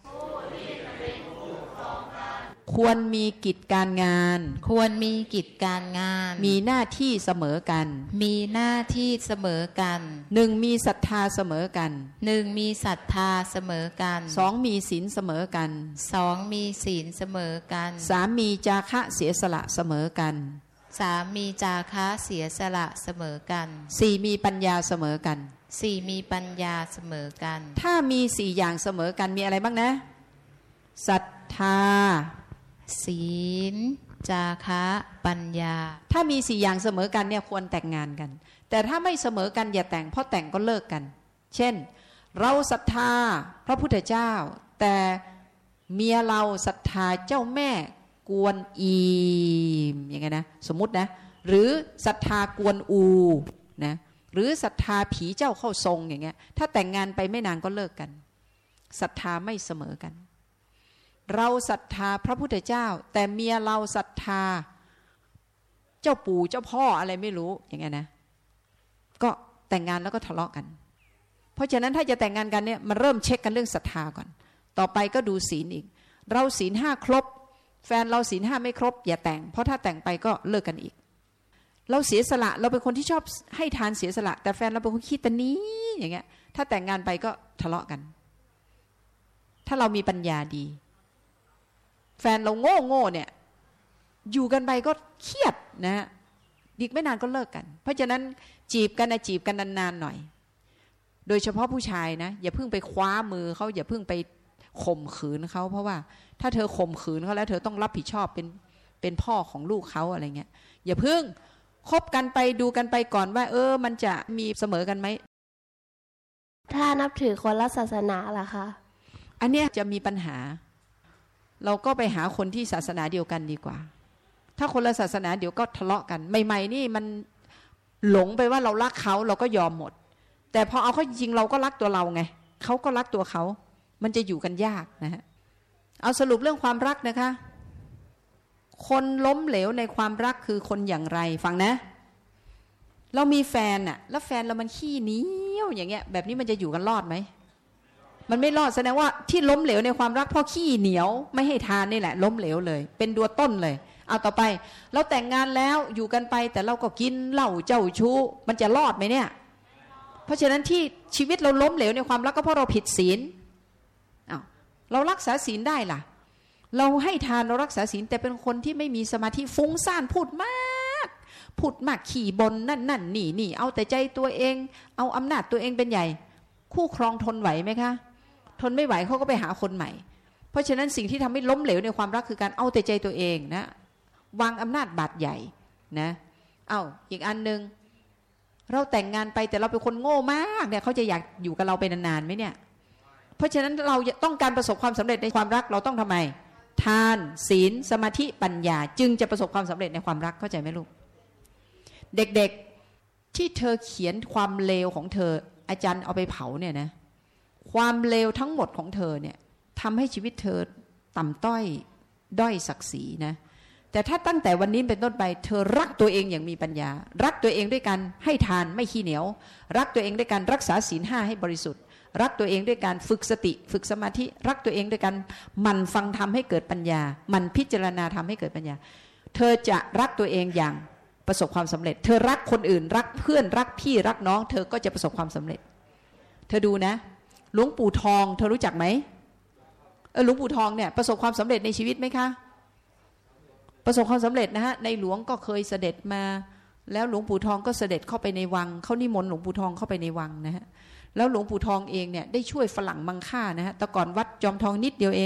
ควรมีกิจการงานควรมีกิจการงานมีหน้าที่เสมอกันมีหน้าที่เสมอกันหนึ่งมีศรัทธาเสมอกันหนึ่งมีศรัทธาเสมอกันสองมีศีลเสมอกันสองมีศีลเสมอกันสามมีจาคะเสียสละเสมอกันสามมีจาคะเสียสละเสมอกันสี่มีปัญญาเสมอกันสี่มีปัญญาเสมอกันถ้ามีสี่อย่างเสมอกันมีอะไรบ้างนะศรัทธาศีลจาคะปัญญาถ้ามีสี่อย่างเสมอกันเนี่ยควรแต่งงานกันแต่ถ้าไม่เสมอกันอย่าแต่งเพราะแต่งก็เลิกกันเช่นเราศรัทธาพระพุทธเจ้าแต่เมียเราศรัทธาเจ้าแม่กวนอีมอย่างไงนะสมมุตินะหรือศรัทธากวนอูนะหรือศรัทธาผีเจ้าเข้าทรงอย่างเงี้ยถ้าแต่งงานไปไม่นานก็เลิกกันศรัทธาไม่เสมอกันเราศรัทธาพระพุทธเจ้าแต่เมียเราศรัทธาเจ้าปู่เจ้าพ่ออะไรไม่รู้อย่างเงี้ยนะก็แต่งงานแล้วก็ทะเลาะกันเพราะฉะนั้นถ้าจะแต่งงานกันเนี่ยมันเริ่มเช็คกันเรื่องศรัทธาก่อนต่อไปก็ดูศีลอีกเราศีลห้าครบแฟนเราศีลห้าไม่ครบอย่าแต่งเพราะถ้าแต่งไปก็เลิกกันอีกเราเสียสละเราเป็นคนที่ชอบให้ทานเสียสละแต่แฟนเราเป็นคนขี้ตะนี้อย่างเงี้ยถ้าแต่งงานไปก็ทะเลาะกันถ้าเรามีปัญญาดีแฟนเราโง่โง่เนี่ยอยู่กันไปก็เครียดนะอีกไม่นานก็เลิกกันเพราะฉะนั้นจีบกันนะจีบกันนานๆหน่อยโดยเฉพาะผู้ชายนะอย่าเพิ่งไปคว้ามือเขาอย่าเพิ่งไปข่มขืนเขาเพราะว่าถ้าเธอข่มขืนเขาแล้วเธอต้องรับผิดชอบเป็นเป็นพ่อของลูกเขาอะไรเงี้ยอย่าเพิ่งคบกันไปดูกันไปก่อนว่าเออมันจะมีเสมอกันไหมถ้านับถือคนละศาสนาล่ะคะอันเนี้ยจะมีปัญหาเราก็ไปหาคนที่ศาสนาเดียวกันดีกว่าถ้าคนละศาสนาเดี๋ยวก็ทะเลาะกันใหม่ๆนี่มันหลงไปว่าเรารักเขาเราก็ยอมหมดแต่พอเอาเขาจริงเราก็รักตัวเราไงเขาก็รักตัวเขามันจะอยู่กันยากนะฮะเอาสรุปเรื่องความรักนะคะคนล้มเหลวในความรักคือคนอย่างไรฟังนะเรามีแฟนน่ะแล้วแฟนเรามันขี้เหนียวอย่างเงี้ยแบบนี้มันจะอยู่กันรอดไหมมันไม่รอดแสดงว่าที่ล้มเหลวในความรักเพราะขี้เหนียวไม่ให้ทานนี่แหละล้มเหลวเลยเป็นตัวต้นเลยเอาต่อไปเราแต่งงานแล้วอยู่กันไปแต่เราก็กินเหล้าเจ้าชู้มันจะรอดไหมเนี่ยเพราะฉะนั้นที่ชีวิตเราล้มเหลวในความรักก็เพราะเราผิดศีลอ้าวเรารักษาศีลได้ล่ะเราให้ทานเรารักษาศีลแต่เป็นคนที่ไม่มีสมาธิฟุ้งซ่านพูดมากพูดมากขี่บนนั่นนั่นนี่นี่เอาแต่ใจตัวเองเอาอำนาจตัวเองเป็นใหญ่คู่ครองทนไหวไหมคะทนไม่ไหวเขาก็ไปหาคนใหม่เพราะฉะนั้นสิ่งที่ทำให้ล้มเหลวในความรักคือการเอาแต่ใจตัวเองนะวางอำนาจบาดใหญ่นะเอาอีกอันนึงเราแต่งงานไปแต่เราเป็นคนโง่มากเนี่ยเขาจะอยากอยู่กับเราไปนานๆไหมเนี่ยเพราะฉะนั้นเราต้องการประสบความสำเร็จในความรักเราต้องทำไมทานศีลสมาธิปัญญาจึงจะประสบความสำเร็จในความรักเข้าใจไหมลูกเด็กๆที่เธอเขียนความเลวของเธออาจารย์เอาไปเผาเนี่ยนะความเลวทั้งหมดของเธอเนี่ยทำให้ชีวิตเธอต่ำต้อยด้อยศักดิ์ศรีนะแต่ถ้าตั้งแต่วันนี้เป็นต้นไปเธอรักตัวเองอย่างมีปัญญารักตัวเองด้วยการให้ทานไม่ขี้เหนียวรักตัวเองด้วยการรักษาศีลห้าให้บริสุทธิ์รักตัวเองด้วยการฝึกสติฝึกสมาธิรักตัวเองด้วยการหมั่นฟังธรรมให้เกิดปัญญาหมั่นพิจารณาธรรมให้เกิดปัญญาเธอจะรักตัวเองอย่างประสบความสำเร็จเธอรักคนอื่นรักเพื่อนรักพี่รักน้องเธอก็จะประสบความสำเร็จเธอดูนะหลวงปู่ทองเธอรู้จักไหมเออหลวงปู่ทองเนี่ยประสบความสำเร็จในชีวิตไหมคะประสบความสำเร็จนะฮะในหลวงก็เคยเสด็จมาแล้วหลวงปู่ทองก็เสด็จเข้าไปในวังเขานิมนต์หลวงปู่ทองเข้าไปในวังนะฮะแล้วหลวงปู่ทองเองเนี่ยได้ช่วยฝรั่งมังค่านะฮะแต่ก่อนวัดจอมทองนิดเดียวเอง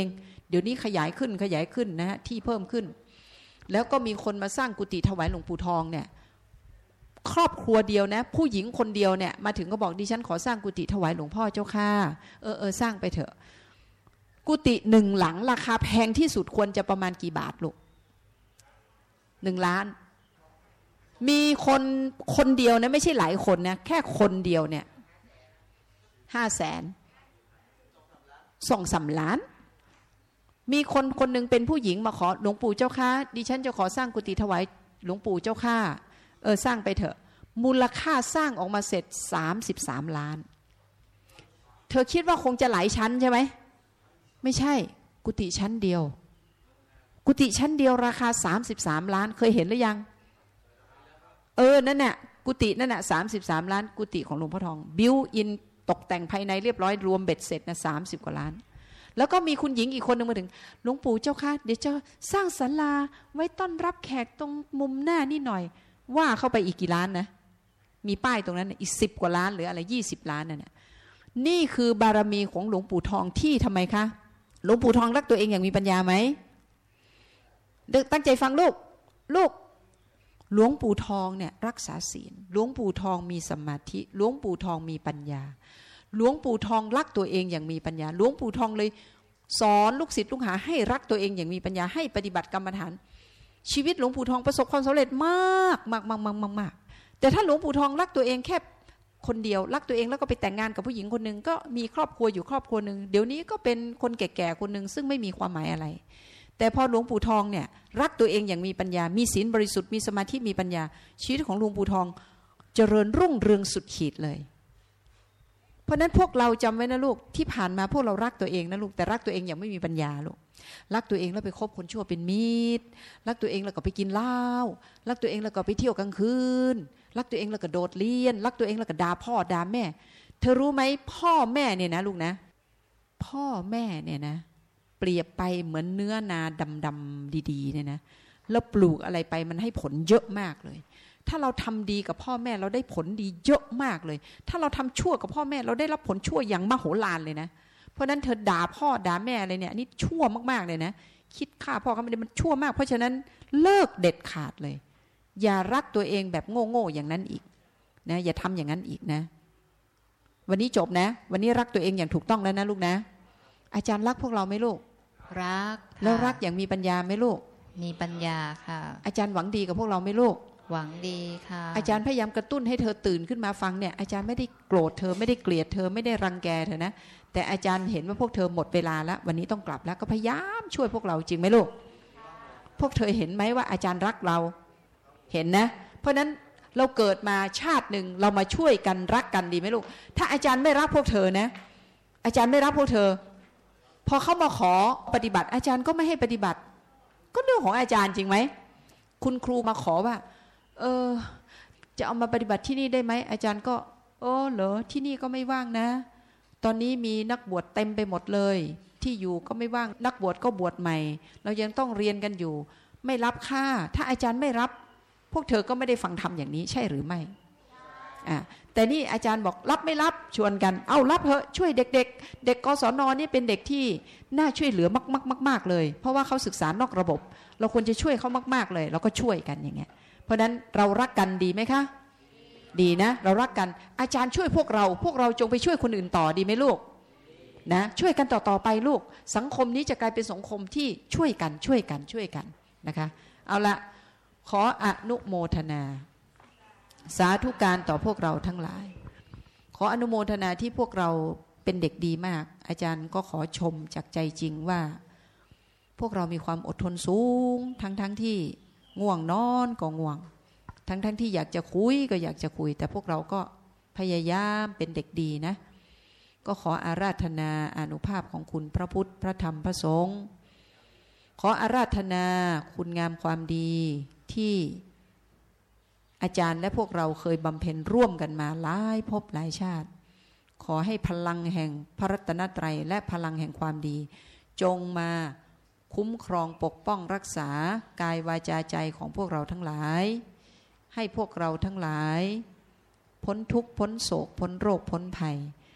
เดี๋ยวนี้ขยายขึ้นขยายขึ้นนะฮะที่เพิ่มขึ้นแล้วก็มีคนมาสร้างกุฏิถวายหลวงปู่ทองเนี่ยครอบครัวเดียวนะผู้หญิงคนเดียวเนี่ยมาถึงก็บอกดิฉันขอสร้างกุฏิถวายหลวงพ่อเจ้าค่ะเออเออสร้างไปเถอะกุฏิหนึ่งหลังราคาแพงที่สุดควรจะประมาณกี่บาทลูกหนึ่งล้านมีคนคนเดียวนะไม่ใช่หลายคนนะแค่คนเดียวเนี่ยห้าแสนสองสามล้านมีคนคนหนึ่งเป็นผู้หญิงมาขอหลวงปู่เจ้าค่ะดิฉันจะขอสร้างกุฏิถวายหลวงปู่เจ้าค่ะเออสร้างไปเถอะมูลค่าสร้างออกมาเสร็จสามสิบสามล้านเธอคิดว่าคงจะหลายชั้นใช่ไหมไม่ใช่กุฏิชั้นเดียวกุฏิชั้นเดียวราคาสามสิบสามล้านเคยเห็นหรือยังเออนั่นน่ะกุฏินั่นน่ะสามสิบสามล้านกุฏิของหลวงพ่อทองบิวอินตกแต่งภายในเรียบร้อยรวมเบ็ดเสร็จนะสามสิบกว่าล้านแล้วก็มีคุณหญิงอีกคนนึงมาถึงหลวงปู่เจ้าค่ะเดี๋ยวจะสร้างศาลาไว้ต้อนรับแขกตรงมุมหน้านี่หน่อยว่าเข้าไปอีกกี่ล้านนะมีป้ายตรงนั้นอีกสิบกว่าล้านหรืออะไรยี่สิบล้านนั่นนะนี่คือบารมีของหลวงปู่ทองที่ทำไมคะหลวงปู่ทองรักตัวเองอย่างมีปัญญาไหมตั้งใจฟังลูกลูกหลวงปู่ทองเนี่ยรักษาศีลหลวงปู่ทองมีสมาธิหลวงปู่ทองมีปัญญาหลวงปู่ทองรักตัวเองอย่างมีปัญญาหลวงปู่ทองเลยสอนลูกศิษย์ลูกหาให้รักตัวเองอย่างมีปัญญาให้ปฏิบัติกรรมฐานชีวิตหลวงปู่ทองประสบความสำเร็จมากมากมากมากมากมากแต่ถ้าหลวงปู่ทองรักตัวเองแค่คนเดียวรักตัวเองแล้วก็ไปแต่งงานกับผู้หญิงคนหนึ่งก็มีครอบครัวอยู่ครอบครัวหนึ่งเดี๋ยวนี้ก็เป็นคนแก่ๆคนหนึ่งซึ่งไม่มีความหมายอะไรแต่พอหลวงปู่ทองเนี่ยรักตัวเองอย่างมีปัญญามีศีลบริสุทธิ์มีสมาธิมีปัญญาชีวิตของหลวงปู่ทองเจริญรุ่งเรืองสุดขีดเลยเพราะนั้นพวกเราจำไว้นะลูกที่ผ่านมาพวกเรารักตัวเองนะลูกแต่รักตัวเองอย่างไม่มีปัญญาลูกรักตัวเองแล้วไปคบคนชั่วเป็นมิตรรักตัวเองแล้วก็ไปกินเหล้ารักตัวเองแล้วก็ไปเที่ยวกลางคืนรักตัวเองแล้วก็โดดเรียนรักตัวเองแล้วก็ด่าพ่อด่าแม่เธอรู้ไหมพ่อแม่เนี่ยนะลูกนะพ่อแม่เนี่ยนะเปรียบไปเหมือนเนื้อนาดำๆดีๆเนี่ยนะแล้วปลูกอะไรไปมันให้ผลเยอะมากเลยถ้าเราทำดีกับพ่อแม่เราได้ผลดีเยอะมากเลยถ้าเราทำชั่วกับพ่อแม่เราได้รับผลชั่วอย่างมโหฬารเลยนะเพราะนั้นเธอด่าพ่อด่าแม่อะไรเนี่ยนี่ชั่วมากๆเลยนะคิดฆ่าพ่อเขาไม่ได้มันชั่วมากเพราะฉะนั้นเลิกเด็ดขาดเลยอย่ารักตัวเองแบบโง่ๆอย่างนั้นอีกนะอย่าทำอย่างนั้นอีกนะวันนี้จบนะวันนี้รักตัวเองอย่างถูกต้องแล้วนะลูกนะอาจารย์รักพวกเราไหมลูกรักแล้วรักอย่างมีปัญญาไหมลูกมีปัญญาค่ะอาจารย์หวังดีกับพวกเราไหมลูกหวังดีค่ะอาจารย์พยายามกระตุ้นให้เธอตื่นขึ้นมาฟังเนี่ยอาจารย์ไม่ได้โกรธเธอไม่ได้เกลียดเธอไม่ได้รังแกเธอนะแต่อาจารย์เห็นว่าพวกเธอหมดเวลาแล้ววันนี้ต้องกลับแล้วก็พยายามช่วยพวกเราจริงไหมลูกพวกเธอเห็นไหมว่าอาจารย์รักเราเห็นนะเพราะนั้นเราเกิดมาชาติหนึ่งเรามาช่วยกันรักกันดีไหมลูกถ้าอาจารย์ไม่รักพวกเธอนะอาจารย์ไม่รักพวกเธอพอเขามาขอปฏิบัติอาจารย์ก็ไม่ให้ปฏิบัติก็เรื่องของอาจารย์จริงไหมคุณครูมาขอว่าเออจะเอามาปฏิบัติที่นี่ได้ไหมอาจารย์ก็โอ้เหรอที่นี่ก็ไม่ว่างนะตอนนี้มีนักบวชเต็มไปหมดเลยที่อยู่ก็ไม่ว่างนักบวชก็บวชใหม่เรายังต้องเรียนกันอยู่ไม่รับค่าถ้าอาจารย์ไม่รับพวกเธอก็ไม่ได้ฟังธรรมอย่างนี้ใช่หรือไม่อ่าแต่นี่อาจารย์บอกรับไม่รับชวนกันเอารับเถอะช่วยเด็กๆ เ, เด็กกศนนี่เป็นเด็กที่น่าช่วยเหลือมากๆๆเลยเพราะว่าเขาศึกษานอกระบบเราควรจะช่วยเขามากๆเลยเราก็ช่วยกันอย่างเงี้ยเพราะนั้นเรารักกันดีไหมคะดีนะเรารักกันอาจารย์ช่วยพวกเราพวกเราจงไปช่วยคนอื่นต่อดีไหมลูกนะช่วยกันต่อๆไปลูกสังคมนี้จะกลายเป็นสังคมที่ช่วยกันช่วยกันช่วยกันนะคะเอาละขออนุโมทนาสาธุการต่อพวกเราทั้งหลายขออนุโมทนาที่พวกเราเป็นเด็กดีมากอาจารย์ก็ขอชมจากใจจริงว่าพวกเรามีความอดทนสูงทั้งทั้งที่ง่วงนอนก็ง่วงทั้งทั้งที่อยากจะคุยก็อยากจะคุยแต่พวกเราก็พยายามเป็นเด็กดีนะก็ขออาราธนาอานุภาพของคุณพระพุทธพระธรรมพระสงฆ์ขออาราธนาคุณงามความดีที่อาจารย์และพวกเราเคยบำเพ็ญร่วมกันมาหลายภพหลายชาติขอให้พลังแห่งพระรัตนตรัยและพลังแห่งความดีจงมาคุ้มครองปกป้องรักษากายวาจาใจของพวกเราทั้งหลายให้พวกเราทั้งหลายพ้นทุกข์พ้นโศกพ้นโรคพ้นภัย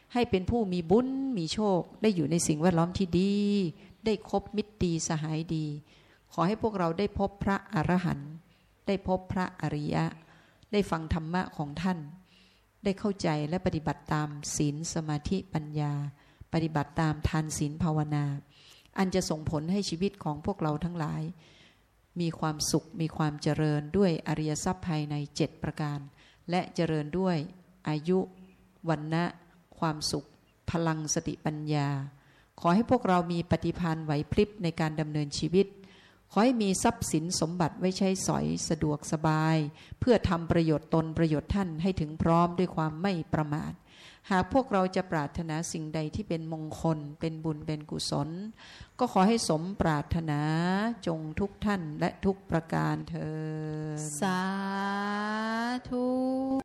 ให้เป็นผู้มีบุญมีโชคได้อยู่ในสิ่งแวดล้อมที่ดีได้คบมิตรดีสหายดีขอให้พวกเราได้พบพระอรหันต์ได้พบพระอริยะได้ฟังธรรมะของท่านได้เข้าใจและปฏิบัติตามศีลสมาธิปัญญาปฏิบัติตามทานศีลภาวนาอันจะส่งผลให้ชีวิตของพวกเราทั้งหลายมีความสุขมีความเจริญด้วยอริยทรัพย์ภายในเจ็ดประการและเจริญด้วยอายุวรรณะความสุขพลังสติปัญญาขอให้พวกเรามีปฏิภาณไหวพริบในการดำเนินชีวิตขอให้มีทรัพย์สินสมบัติไว้ใช้สอยสะดวกสบายเพื่อทำประโยชน์ตนประโยชน์ท่านให้ถึงพร้อมด้วยความไม่ประมาทหากพวกเราจะปรารถนาสิ่งใดที่เป็นมงคลเป็นบุญเป็นกุศลก็ขอให้สมปรารถนาจงทุกท่านและทุกประการเถิดสาธุ